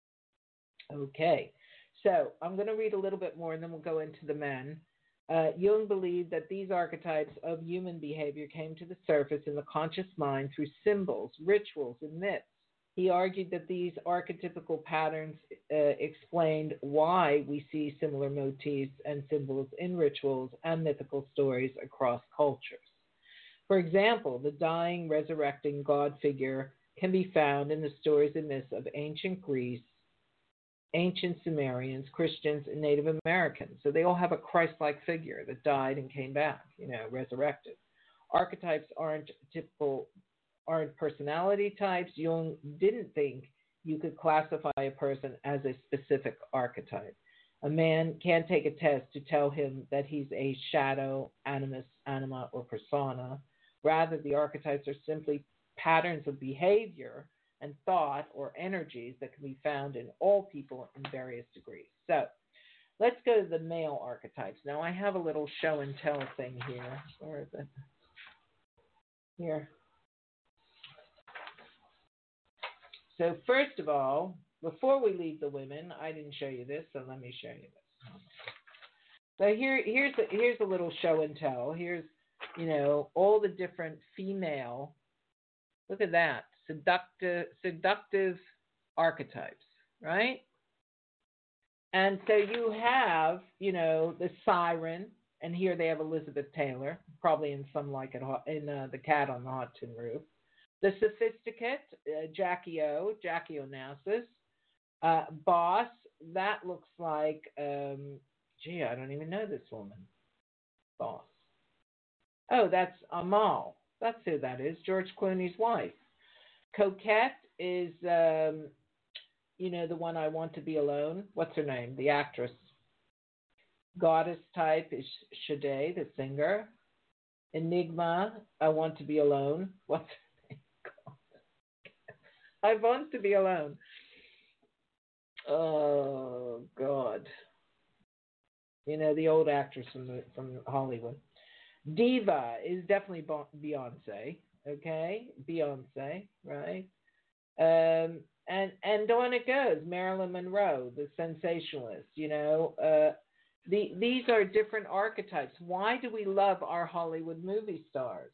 B: Okay, so I'm going to read a little bit more and then we'll go into the men. Uh, Jung believed that these archetypes of human behavior came to the surface in the conscious mind through symbols, rituals, and myths. He argued that these archetypical patterns uh, explained why we see similar motifs and symbols in rituals and mythical stories across cultures. For example, the dying, resurrecting God figure can be found in the stories and myths of ancient Greece, ancient Sumerians, Christians, and Native Americans. So they all have a Christ-like figure that died and came back, you know, resurrected. Archetypes aren't typical, aren't personality types. Jung didn't think you could classify a person as a specific archetype. A man can't take a test to tell him that he's a shadow, animus, anima, or persona. Rather, the archetypes are simply patterns of behavior and thought or energies that can be found in all people in various degrees. So let's go to the male archetypes. Now, I have a little show and tell thing here. Where is it? Here. So first of all, before we leave the women, I didn't show you this, so let me show you this. So here, here's a, here's a little show and tell. Here's, you know, all the different female, look at that, seductive, seductive archetypes, right? And so you have, you know, the siren, and here they have Elizabeth Taylor, probably in some like it, in uh, The Cat on the Hot Tin Roof. The sophisticate, uh, Jackie O, Jackie Onassis. Uh, boss, that looks like, um, gee, I don't even know this woman. Boss. Oh, that's Amal. That's who that is, George Clooney's wife. Coquette is, um, you know, the one I Want to Be Alone. What's her name? The actress. Goddess type is Sade, the singer. Enigma, I Want to Be Alone. What's her name? I Want to Be Alone. Oh, God. You know, the old actress from the, from Hollywood. Diva is definitely Beyonce, okay? Beyonce, right? Um, and, and on it goes. Marilyn Monroe, the sensationalist, you know. Uh, the, these are different archetypes. Why do we love our Hollywood movie stars?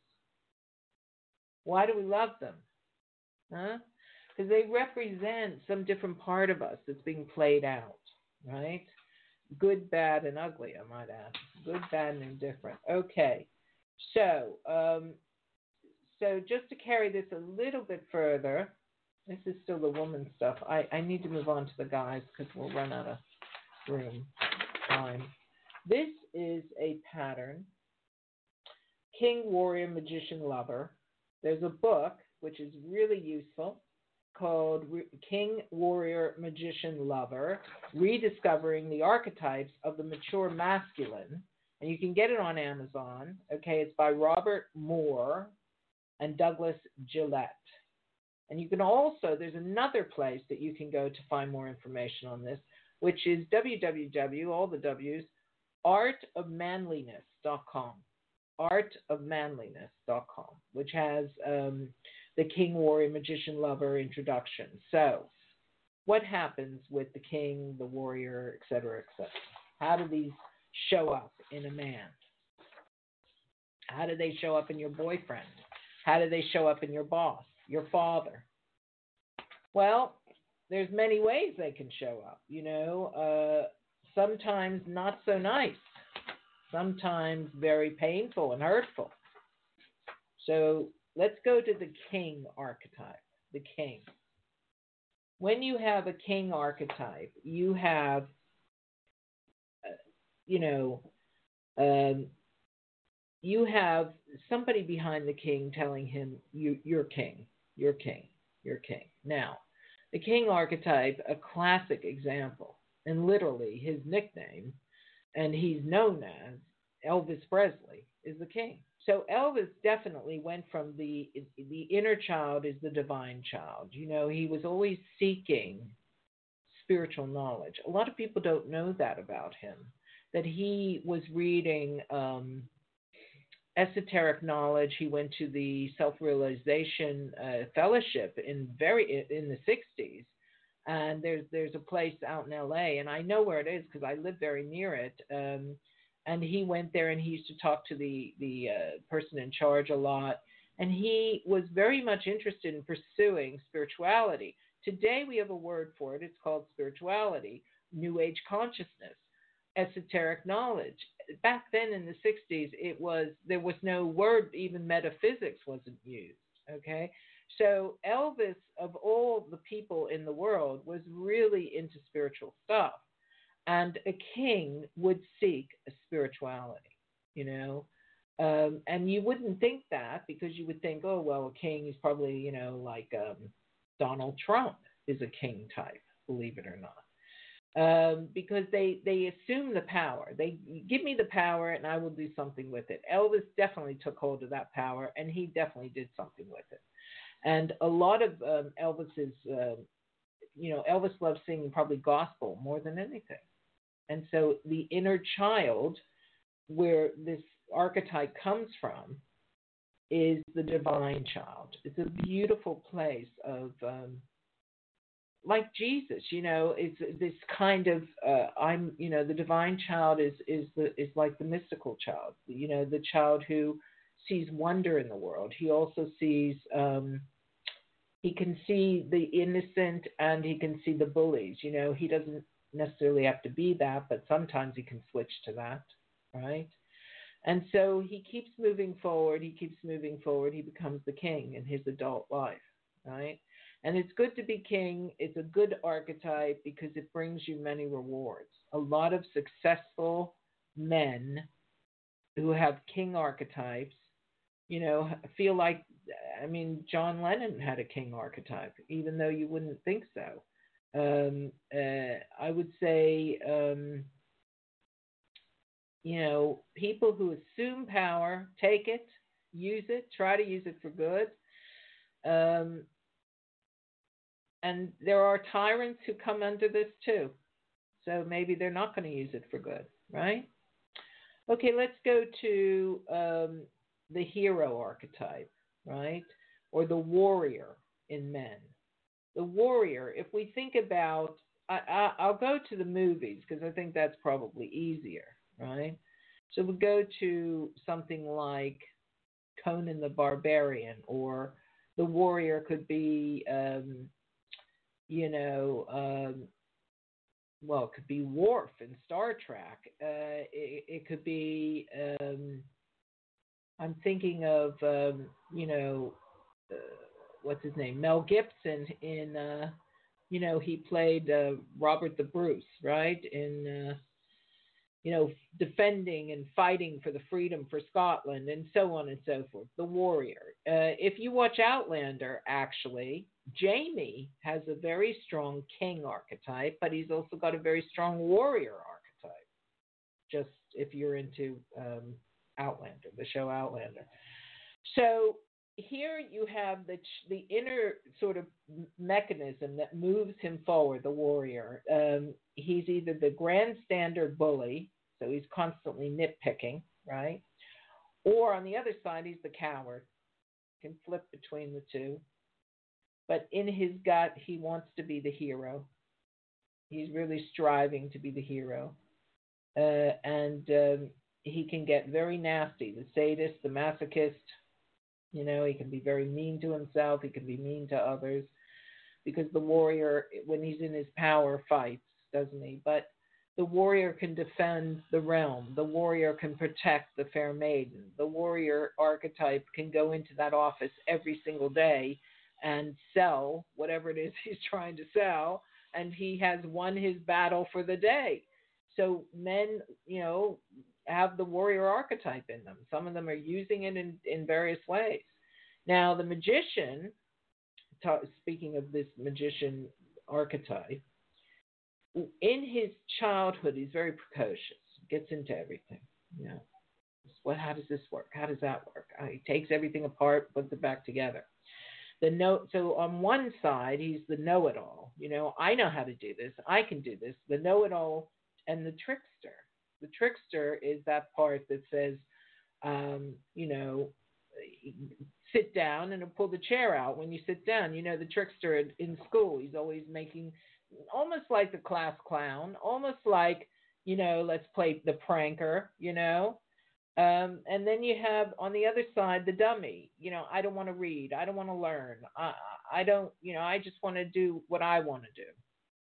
B: Why do we love them? Huh? Because they represent some different part of us that's being played out, right? Good, bad, and ugly, I might add. Good, bad, and indifferent. Okay. So, um, so just to carry this a little bit further, this is still the woman stuff. I, I need to move on to the guys because we'll run out of room time. This is a pattern. King, warrior, magician, lover. There's a book which is really useful called King, Warrior, Magician, Lover, Rediscovering the Archetypes of the Mature Masculine. And you can get it on Amazon. Okay, it's by Robert Moore and Douglas Gillette. And you can also, there's another place that you can go to find more information on this, which is www, all the W's, art of manliness dot com. art of manliness dot com, which has um, the King, Warrior, Magician, Lover introduction. So, what happens with the king, the warrior, et cetera, et cetera? How do these show up in a man? How do they show up in your boyfriend? How do they show up in your boss, your father? Well, there's many ways they can show up. You know, uh, sometimes not so nice. Sometimes very painful and hurtful. So let's go to the king archetype, the king. When you have a king archetype, you have, uh, you know, um, you have somebody behind the king telling him, you, you're king, you're king, you're king. Now, the king archetype, a classic example, and literally his nickname, and he's known as Elvis Presley, is the king. So Elvis definitely went from the the inner child is the divine child. You know, he was always seeking spiritual knowledge. A lot of people don't know that about him, that he was reading um, esoteric knowledge. He went to the Self-Realization uh, Fellowship in very in the sixties. And there's there's a place out in L A, and I know where it is because I live very near it. Um, and he went there, and he used to talk to the the uh, person in charge a lot. And he was very much interested in pursuing spirituality. Today we have a word for it. It's called spirituality, New Age consciousness, esoteric knowledge. Back then in the sixties, it was there was no word, even metaphysics wasn't used. Okay, so Elvis, of all the people in the world, was really into spiritual stuff, and a king would seek a spirituality, you know. Um, and you wouldn't think that, because you would think, oh, well, a king is probably, you know, like um, Donald Trump is a king type, believe it or not. Um, because they, they assume the power. They give me the power and I will do something with it. Elvis definitely took hold of that power, and he definitely did something with it. And a lot of um, Elvis's, uh, you know, Elvis loved singing probably gospel more than anything. And so the inner child, where this archetype comes from, is the divine child. It's a beautiful place of, um, like Jesus, you know, it's this kind of, uh, I'm, you know, the divine child is is the is like the mystical child, you know, the child who sees wonder in the world. He also sees, um, he can see the innocent and he can see the bullies. You know, he doesn't necessarily have to be that, but sometimes he can switch to that, right? And so he keeps moving forward, he keeps moving forward, he becomes the king in his adult life, right? And it's good to be king. It's a good archetype because it brings you many rewards. A lot of successful men who have king archetypes, you know, feel like, I mean, John Lennon had a king archetype, even though you wouldn't think so. Um, uh, I would say, um, you know, people who assume power, take it, use it, try to use it for good. Um, and there are tyrants who come under this too. So maybe they're not going to use it for good, right? Okay, let's go to um, the hero archetype, right? Or the warrior in men. The warrior, if we think about, I, I, I'll go to the movies because I think that's probably easier, right? So we go to something like Conan the Barbarian, or the warrior could be, um, you know, um, well, it could be Worf in Star Trek. Uh, it, it could be, um, I'm thinking of, um, you know, uh, what's his name? Mel Gibson in, uh, you know, he played uh, Robert the Bruce, right? In, uh, you know, defending and fighting for the freedom for Scotland and so on and so forth. The warrior. Uh, if you watch Outlander, actually, Jamie has a very strong king archetype, but he's also got a very strong warrior archetype. Just if you're into um, Outlander, the show Outlander. So here you have the the inner sort of mechanism that moves him forward, the warrior. Um, he's either the grandstander bully, so he's constantly nitpicking, right? Or on the other side, he's the coward. Can flip between the two. But in his gut, he wants to be the hero. He's really striving to be the hero. Uh, and um, he can get very nasty, the sadist, the masochist. You know, he can be very mean to himself. He can be mean to others. Because the warrior, when he's in his power, fights, doesn't he? But the warrior can defend the realm. The warrior can protect the fair maiden. The warrior archetype can go into that office every single day and sell whatever it is he's trying to sell, and he has won his battle for the day. So men, you know, have the warrior archetype in them. Some of them are using it in, in various ways. Now, the magician, ta- speaking of this magician archetype, in his childhood, he's very precocious, gets into everything. You know, what? How does this work? How does that work? Uh, he takes everything apart, puts it back together. The no, so on one side, he's the know-it-all. You know, I know how to do this. I can do this. The know-it-all and the trickster. The trickster is that part that says, um, you know, sit down and pull the chair out when you sit down. You know, the trickster in, in school, he's always making, almost like the class clown, almost like, you know, let's play the pranker, you know. Um, and then you have on the other side the dummy. You know, I don't want to read. I don't want to learn. I, I don't, you know, I just want to do what I want to do.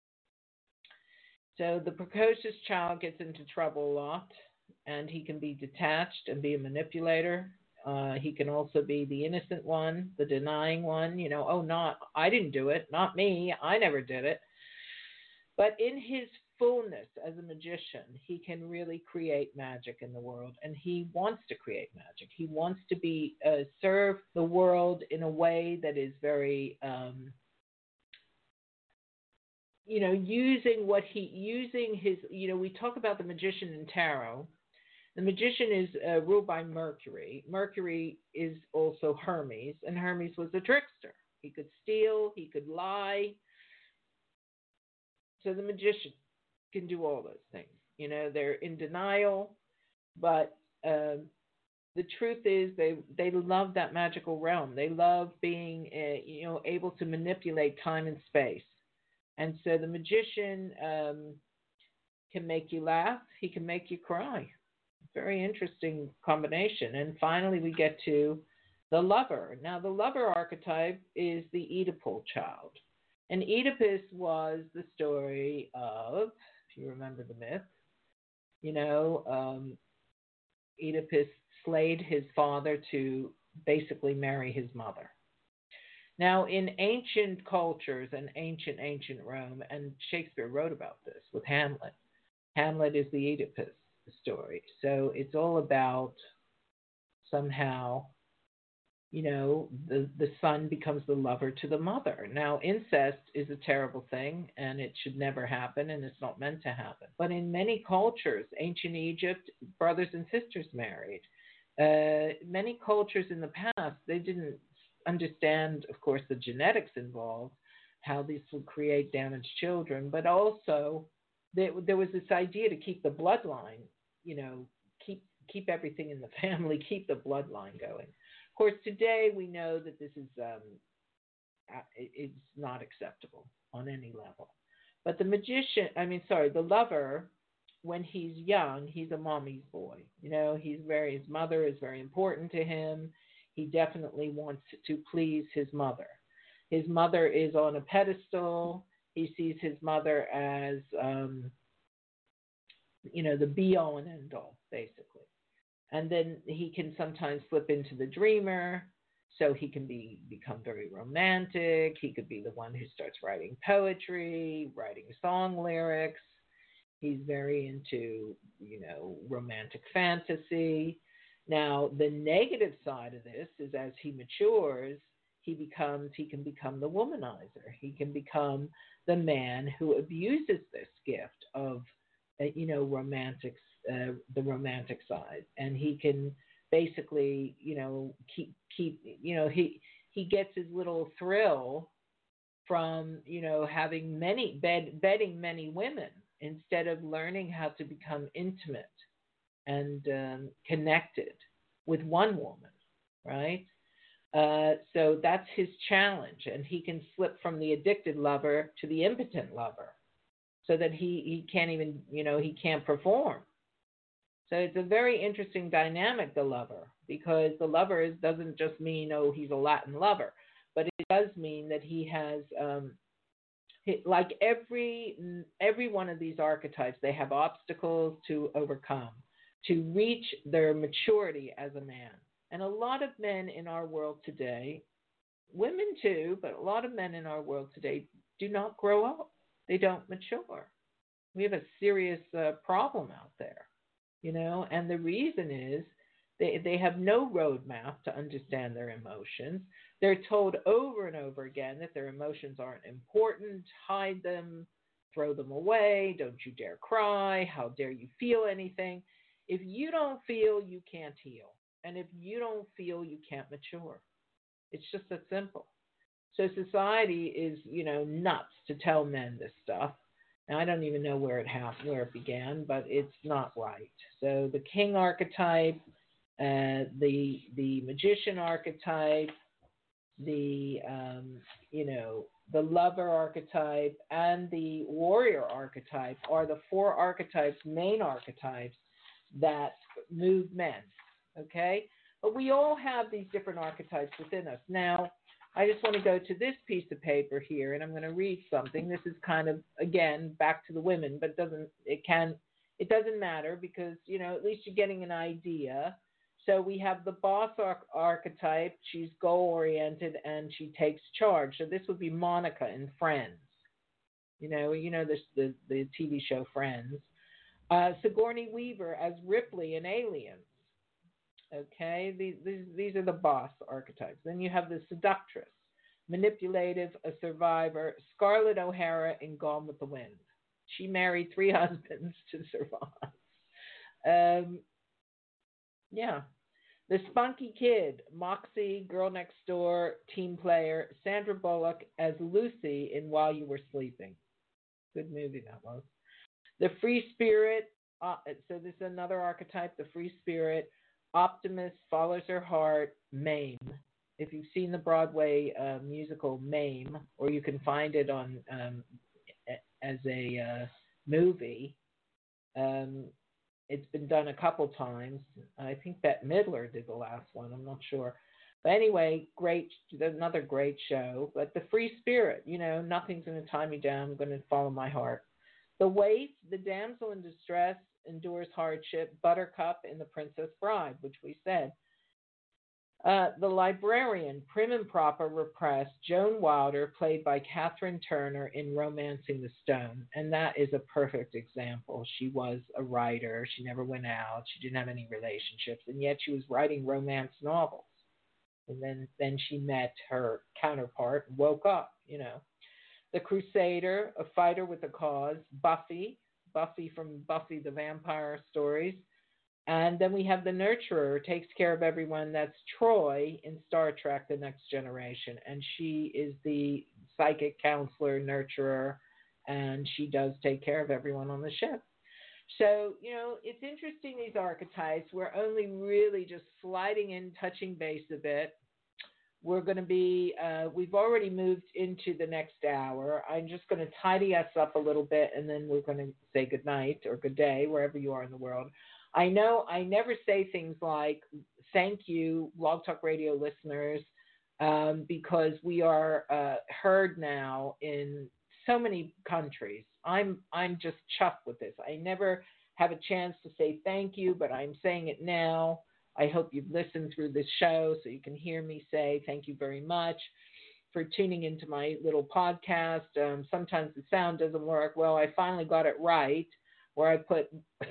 B: So the precocious child gets into trouble a lot, and he can be detached and be a manipulator. Uh, he can also be the innocent one, the denying one. You know, oh, not I didn't do it, not me. I never did it. But in his fullness as a magician, he can really create magic in the world, and he wants to create magic. He wants to be uh, serve the world in a way that is very, um, you know, using what he using his. You know, we talk about the magician in tarot. The magician is uh, ruled by Mercury. Mercury is also Hermes, and Hermes was a trickster. He could steal, he could lie. So the magician can do all those things. You know, they're in denial, but um, the truth is they they love that magical realm. They love being, uh, you know, able to manipulate time and space. And so the magician um, can make you laugh. He can make you cry. Very interesting combination. And finally, we get to the lover. Now, the lover archetype is the Oedipal child. And Oedipus was the story of, if you remember the myth, you know, um, Oedipus slayed his father to basically marry his mother. Now, in ancient cultures and ancient, ancient Rome, and Shakespeare wrote about this with Hamlet, Hamlet is the Oedipus story. So it's all about somehow, you know, the, the son becomes the lover to the mother. Now, incest is a terrible thing, and it should never happen, and it's not meant to happen. But in many cultures, ancient Egypt, brothers and sisters married. Uh, many cultures in the past, they didn't understand, of course, the genetics involved, how this would create damaged children, but also there, there was this idea to keep the bloodline, you know, keep keep everything in the family, keep the bloodline going. Of course, today we know that this is um, it's not acceptable on any level. But the magician, I mean, sorry, the lover, when he's young, he's a mommy's boy. You know, he's very, his mother is very important to him. He definitely wants to please his mother. His mother is on a pedestal. He sees his mother as, um, you know, the be-all and end-all, basically. And then he can sometimes slip into the dreamer, so he can be become very romantic. He could be the one who starts writing poetry, writing song lyrics. He's very into, you know, romantic fantasy. Now, the negative side of this is as he matures, he becomes he can become the womanizer. He can become the man who abuses this gift of, uh, you know, romantic, uh, the romantic side, and he can basically, you know, keep keep, you know, he he gets his little thrill from, you know, having many bed bedding many women instead of learning how to become intimate and um, connected with one woman, right? Uh, so that's his challenge, and he can slip from the addicted lover to the impotent lover, so that he, he can't even, you know, he can't perform. So it's a very interesting dynamic, the lover, because the lover is, doesn't just mean, oh, he's a Latin lover, but it does mean that he has, um, like every every one of these archetypes, they have obstacles to overcome to reach their maturity as a man. And a lot of men in our world today, women too, but a lot of men in our world today do not grow up. They don't mature. We have a serious uh, problem out there, you know, and the reason is they, they have no roadmap to understand their emotions. They're told over and over again that their emotions aren't important, hide them, throw them away, don't you dare cry, how dare you feel anything. If you don't feel, you can't heal. And if you don't feel, you can't mature. It's just that simple. So society is, you know, nuts to tell men this stuff. Now, I don't even know where it happened, where it began, but it's not right. So the king archetype, uh, the the magician archetype, the um, you know, the lover archetype, and the warrior archetype are the four archetypes, main archetypes that move men. okay? But we all have these different archetypes within us. Now, I just want to go to this piece of paper here, and I'm going to read something. This is kind of, again, back to the women, but doesn't it can it doesn't matter because, you know, at least you're getting an idea. So we have the boss arch- archetype. She's goal-oriented and she takes charge. So this would be Monica in Friends. You know, you know this the the T V show Friends. Uh, Sigourney Weaver as Ripley in Aliens. Okay, these, these these are the boss archetypes. Then you have the seductress, manipulative, a survivor. Scarlett O'Hara in Gone with the Wind. She married three husbands to survive. Um, yeah, the spunky kid, Moxie, girl next door, team player. Sandra Bullock as Lucy in While You Were Sleeping. Good movie that was. The free spirit. Uh, so this is another archetype. The free spirit. Optimist, follows her heart, Mame. If you've seen the Broadway uh, musical Mame, or you can find it on um, as a uh, movie, um, it's been done a couple times. I think Bette Midler did the last one. I'm not sure. But anyway, great, another great show. But the free spirit, you know, nothing's going to tie me down. I'm going to follow my heart. The waif, the damsel in distress, endures hardship. Buttercup in The Princess Bride, which we said. Uh, the librarian, prim and proper, repressed. Joan Wilder, played by Catherine Turner in Romancing the Stone. And that is a perfect example. She was a writer. She never went out. She didn't have any relationships. And yet she was writing romance novels. And then, then she met her counterpart and woke up, you know. The Crusader, a fighter with a cause. Buffy, Buffy from Buffy the Vampire Stories. And then we have the Nurturer, who takes care of everyone. That's Troy in Star Trek The Next Generation. And she is the psychic counselor, nurturer, and she does take care of everyone on the ship. So, you know, it's interesting, these archetypes. We're only really just sliding in, touching base a bit. We're going to be, uh, we've already moved into the next hour. I'm just going to tidy us up a little bit, and then we're going to say good night or good day, wherever you are in the world. I know I never say things like, thank you, Blog Talk Radio listeners, um, because we are uh, heard now in so many countries. I'm, I'm just chuffed with this. I never have a chance to say thank you, but I'm saying it now. I hope you've listened through this show so you can hear me say thank you very much for tuning into my little podcast. Um, sometimes the sound doesn't work. Well, I finally got it right, where I put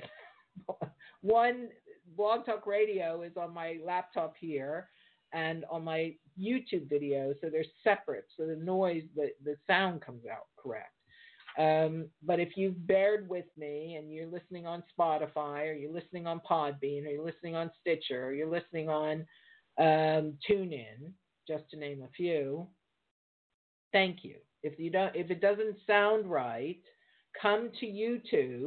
B: one Blog Talk Radio is on my laptop here and on my YouTube video, so they're separate, so the noise, the, the sound comes out correct. Um, but if you've bared with me and you're listening on Spotify, or you're listening on Podbean, or you're listening on Stitcher, or you're listening on um, TuneIn, just to name a few, thank you. If you don't, if it doesn't sound right, come to YouTube.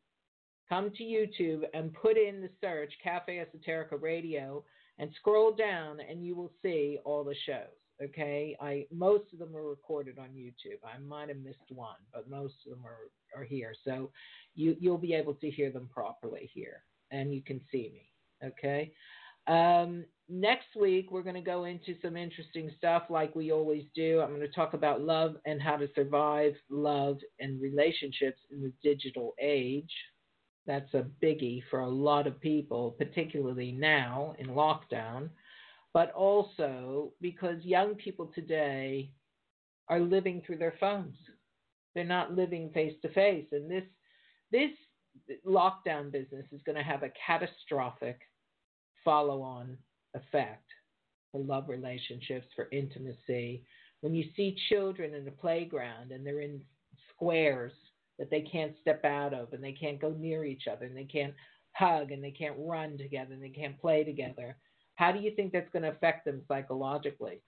B: Come to YouTube and put in the search Cafe Esoterica Radio and scroll down, and you will see all the shows. Okay, I most of them are recorded on YouTube. I might have missed one, but most of them are, are here. So you you'll be able to hear them properly here, and you can see me. Okay. Um, next week we're going to go into some interesting stuff, like we always do. I'm going to talk about love and how to survive love and relationships in the digital age. That's a biggie for a lot of people, particularly now in lockdown. But also because young people today are living through their phones. They're not living face to face. And this this lockdown business is going to have a catastrophic follow-on effect for love relationships, for intimacy. When you see children in the playground and they're in squares that they can't step out of, and they can't go near each other, and they can't hug, and they can't run together, and they can't play together, how do you think that's going to affect them psychologically?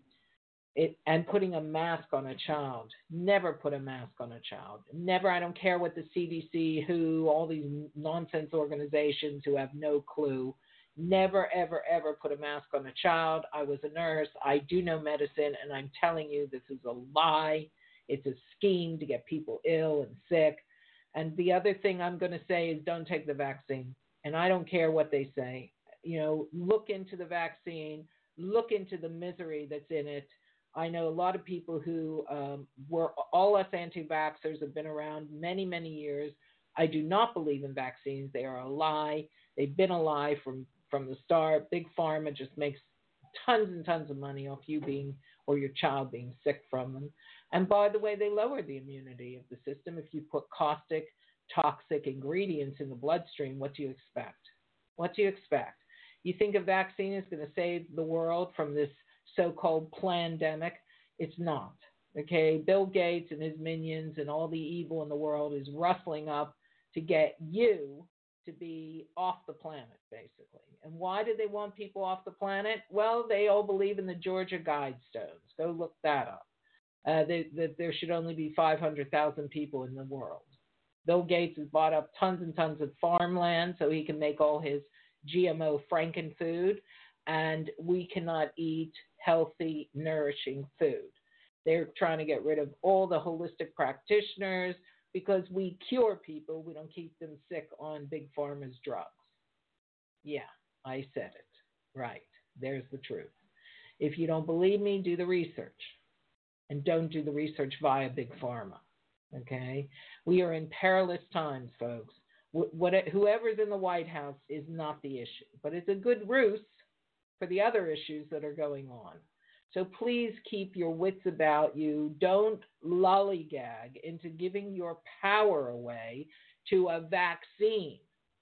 B: It, and putting a mask on a child. Never put a mask on a child. Never, I don't care what the C D C, W H O, all these nonsense organizations who have no clue. Never, ever, ever put a mask on a child. I was a nurse. I do know medicine, and I'm telling you this is a lie. It's a scheme to get people ill and sick. And the other thing I'm going to say is don't take the vaccine. And I don't care what they say. you know, look into the vaccine, look into the misery that's in it. I know a lot of people who um, were, all us anti-vaxxers have been around many, many years. I do not believe in vaccines. They are a lie. They've been a lie from, from the start. Big Pharma just makes tons and tons of money off you being, or your child being sick from them. And by the way, they lower the immunity of the system. If you put caustic, toxic ingredients in the bloodstream, what do you expect? What do you expect? You think a vaccine is going to save the world from this so-called plandemic? It's not. Okay, Bill Gates and his minions and all the evil in the world is rustling up to get you to be off the planet, basically. And why do they want people off the planet? Well, they all believe in the Georgia Guidestones. Go look that up. Uh, they, that there should only be five hundred thousand people in the world. Bill Gates has bought up tons and tons of farmland so he can make all his G M O frankenfood, and we cannot eat healthy, nourishing food. They're trying to get rid of all the holistic practitioners because we cure people. We don't keep them sick on Big Pharma's drugs. Yeah, I said it. Right. There's the truth. If you don't believe me, do the research. And don't do the research via Big Pharma. Okay? We are in perilous times, folks. What, whoever's in the White House is not the issue, but it's a good ruse for the other issues that are going on. So please keep your wits about you. Don't lollygag into giving your power away to a vaccine.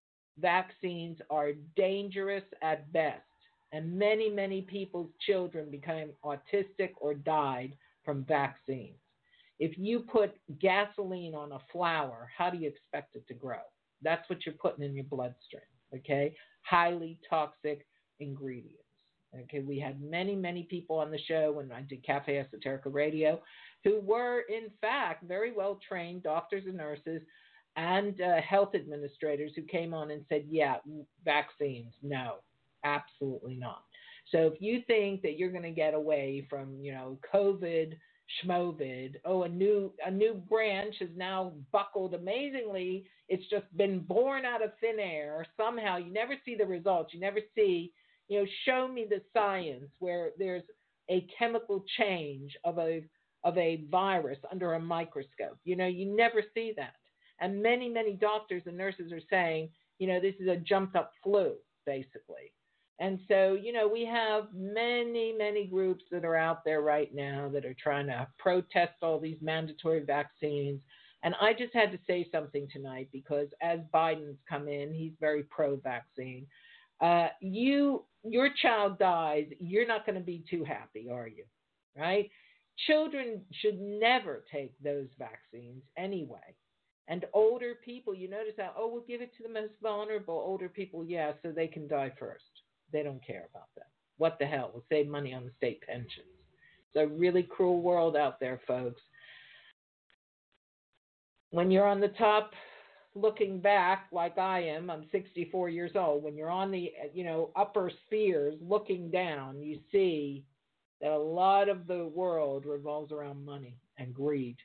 B: Vaccines are dangerous at best, and many, many people's children became autistic or died from vaccines. If you put gasoline on a flower, how do you expect it to grow? That's what you're putting in your bloodstream, okay? Highly toxic ingredients. Okay, we had many, many people on the show when I did Cafe Esoterica Radio who were, in fact, very well trained doctors and nurses and uh, health administrators who came on and said, yeah, vaccines, no, absolutely not. So if you think that you're going to get away from, you know, COVID, schmovid, oh, a new a new branch has now buckled amazingly. It's just been born out of thin air. Somehow you never see the results. You never see, you know, show me the science where there's a chemical change of a of a virus under a microscope. You know, you never see that. And many, many doctors and nurses are saying, you know, this is a jumped up flu, basically. And so, you know, we have many, many groups that are out there right now that are trying to protest all these mandatory vaccines. And I just had to say something tonight because as Biden's come in, he's very pro-vaccine. Uh, you, your child dies, you're not going to be too happy, are you? Right? Children should never take those vaccines anyway. And older people, you notice how, oh, we'll give it to the most vulnerable older people, yeah, so they can die first. They don't care about that. What the hell? We'll save money on the state pensions. It's a really cruel world out there, folks. When you're on the top looking back, like I am, I'm sixty-four years old. When you're on the, you know, upper spheres looking down, you see that a lot of the world revolves around money and greed.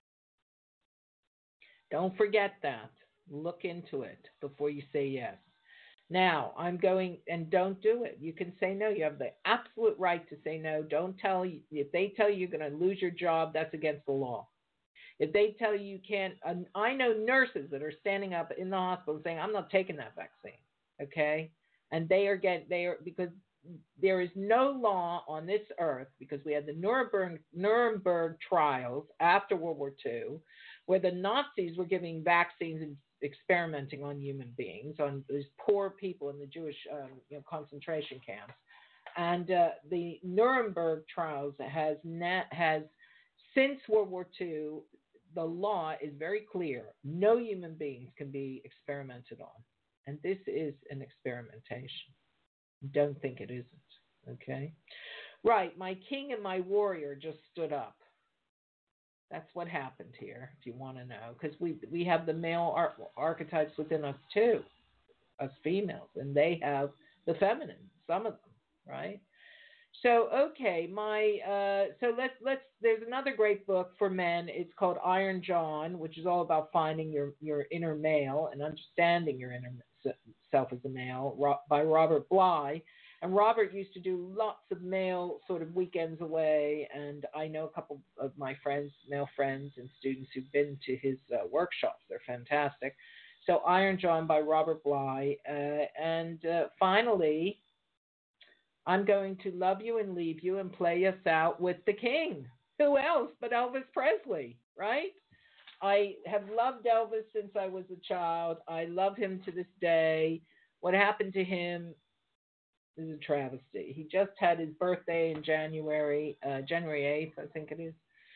B: Don't forget that. Look into it before you say yes. Now, I'm going, and don't do it. You can say no. You have the absolute right to say no. Don't tell you, if they tell you you're going to lose your job, that's against the law. If they tell you you can't, uh, I know nurses that are standing up in the hospital saying, I'm not taking that vaccine, okay? And they are getting, they are, because there is no law on this earth, because we had the Nuremberg, Nuremberg trials after World War Two, where the Nazis were giving vaccines and experimenting on human beings, on these poor people in the Jewish um, you know, concentration camps. And uh, the Nuremberg trials has, na- has, since World War Two, the law is very clear. No human beings can be experimented on. And this is an experimentation. Don't think it isn't, okay? Right, my king and my warrior just stood up. That's what happened here, if you want to know, because we we have the male ar- archetypes within us too, us females, and they have the feminine, some of them, right? So okay, my uh, so let's let's. There's another great book for men. It's called Iron John, which is all about finding your your inner male and understanding your inner
C: Myself as a Male ro- by Robert Bly. And Robert used to do lots of male sort of weekends away, and I know a couple of my friends, male friends and students who've been to his uh, workshops. They're fantastic. So Iron John by Robert Bly. Uh, and uh, finally, I'm going to love you and leave you and play us out with the king. Who else but Elvis Presley, right? I have loved Elvis since I was a child. I love him to this day. What happened to him is a travesty. He just had his birthday in January, uh, January eighth, I think it is.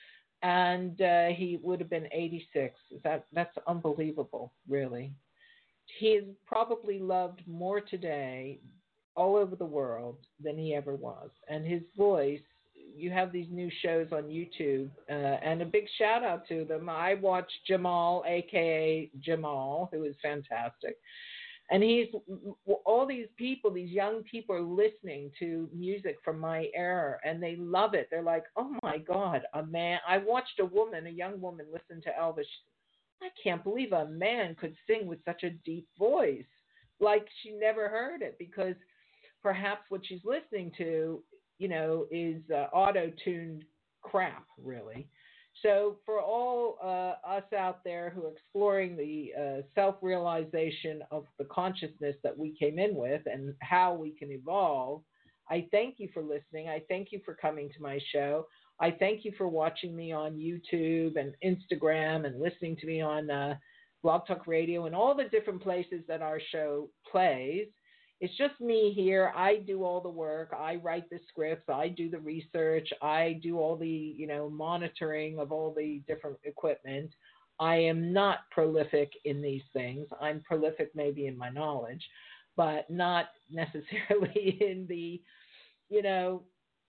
C: And uh, he would have been eighty-six. That That's unbelievable, really. He is probably loved more today all over the world than he ever was. And his voice, you have these new shows on YouTube, uh, and a big shout out to them. I watched Jamal, a k a. Jamal, who is fantastic. And he's, all these people, these young people are listening to music from my era, and they love it. They're like, oh my God, a man. I watched a woman, a young woman, listen to Elvis. I can't believe a man could sing with such a deep voice. Like she never heard it, because perhaps what she's listening to, you know, is uh, auto-tuned crap, really. So for all uh, us out there who are exploring the uh, self-realization of the consciousness that we came in with and how we can evolve, I thank you for listening. I thank you for coming to my show. I thank you for watching me on YouTube and Instagram and listening to me on uh, Blog Talk Radio and all the different places that our show plays. It's just me here. I do all the work. I write the scripts. I do the research. I do all the, you know, monitoring of all the different equipment. I am not prolific in these things. I'm prolific maybe in my knowledge, but not necessarily in the, you know,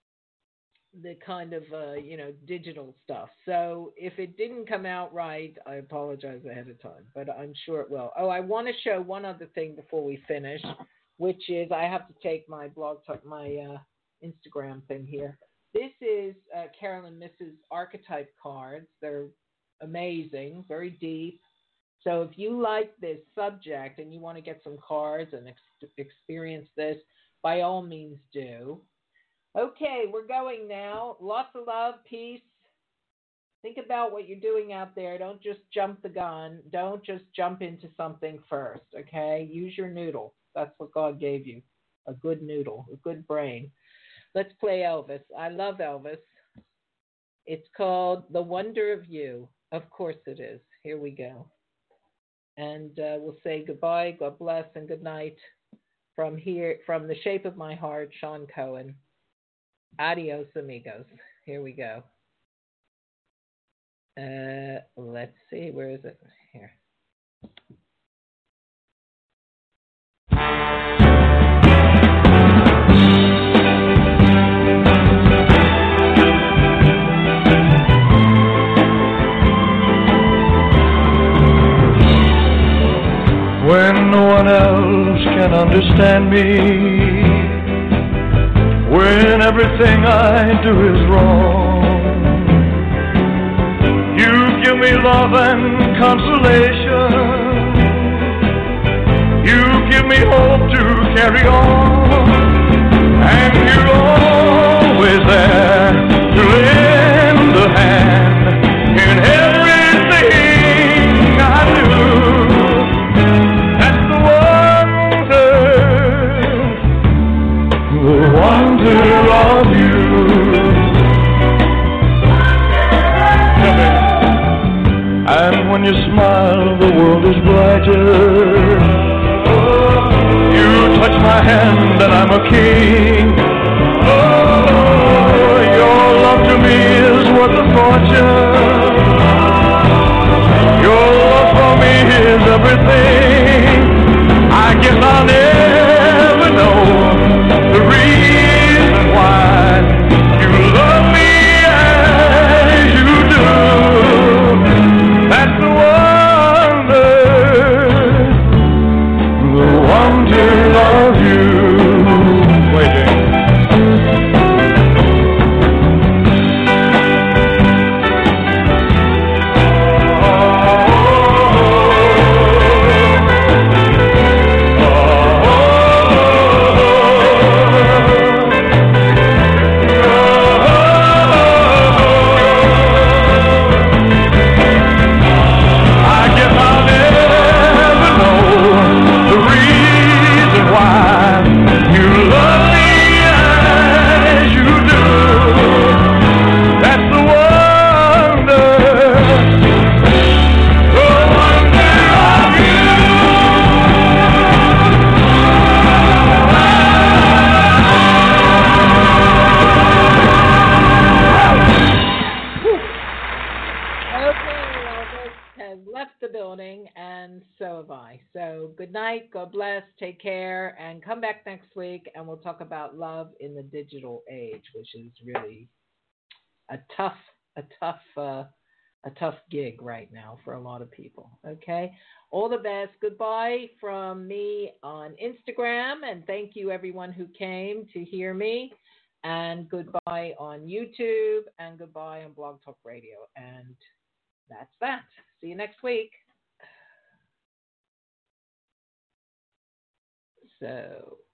C: the kind of, uh, you know, digital stuff. So if it didn't come out right, I apologize ahead of time, but I'm sure it will. Oh, I want to show one other thing before we finish, which is I have to take my blog talk, my uh, Instagram thing here. This is uh, Carolyn Misses Archetype cards. They're amazing, very deep. So if you like this subject and you want to get some cards and ex- experience this, by all means do. Okay, we're going now. Lots of love, peace. Think about what you're doing out there. Don't just jump the gun. Don't just jump into something first, okay? Use your noodle. That's what God gave you, a good noodle, a good brain. Let's play Elvis. I love Elvis. It's called The Wonder of You. Of course it is. Here we go. And uh, we'll say goodbye, God bless, and good night from here, from the shape of my heart, Sean Cohen. Adios, amigos. Here we go. Uh, let's see. Where is it? Here.
D: When no one else can understand me, when everything I do is wrong, you give me love and consolation, you give me hope to carry on, and you're always there to lend a hand in everything I do. The wonder of you. And when you smile, the world is brighter. You touch my hand and I'm a king. Oh, your love to me is worth a fortune. Your love for me is everything. I guess I'll never know the reason why you love me as you do. That's the wonder, the wonder of you. Waiting. Oh, oh, oh.
C: Elvis has left the building, and so have I. So good night, God bless, take care, and come back next week, and we'll talk about love in the digital age, which is really a tough, a tough, uh, a tough gig right now for a lot of people. Okay, all the best. Goodbye from me on Instagram, and thank you everyone who came to hear me. And goodbye on YouTube, and goodbye on Blog Talk Radio. And that's that. See you next week. So.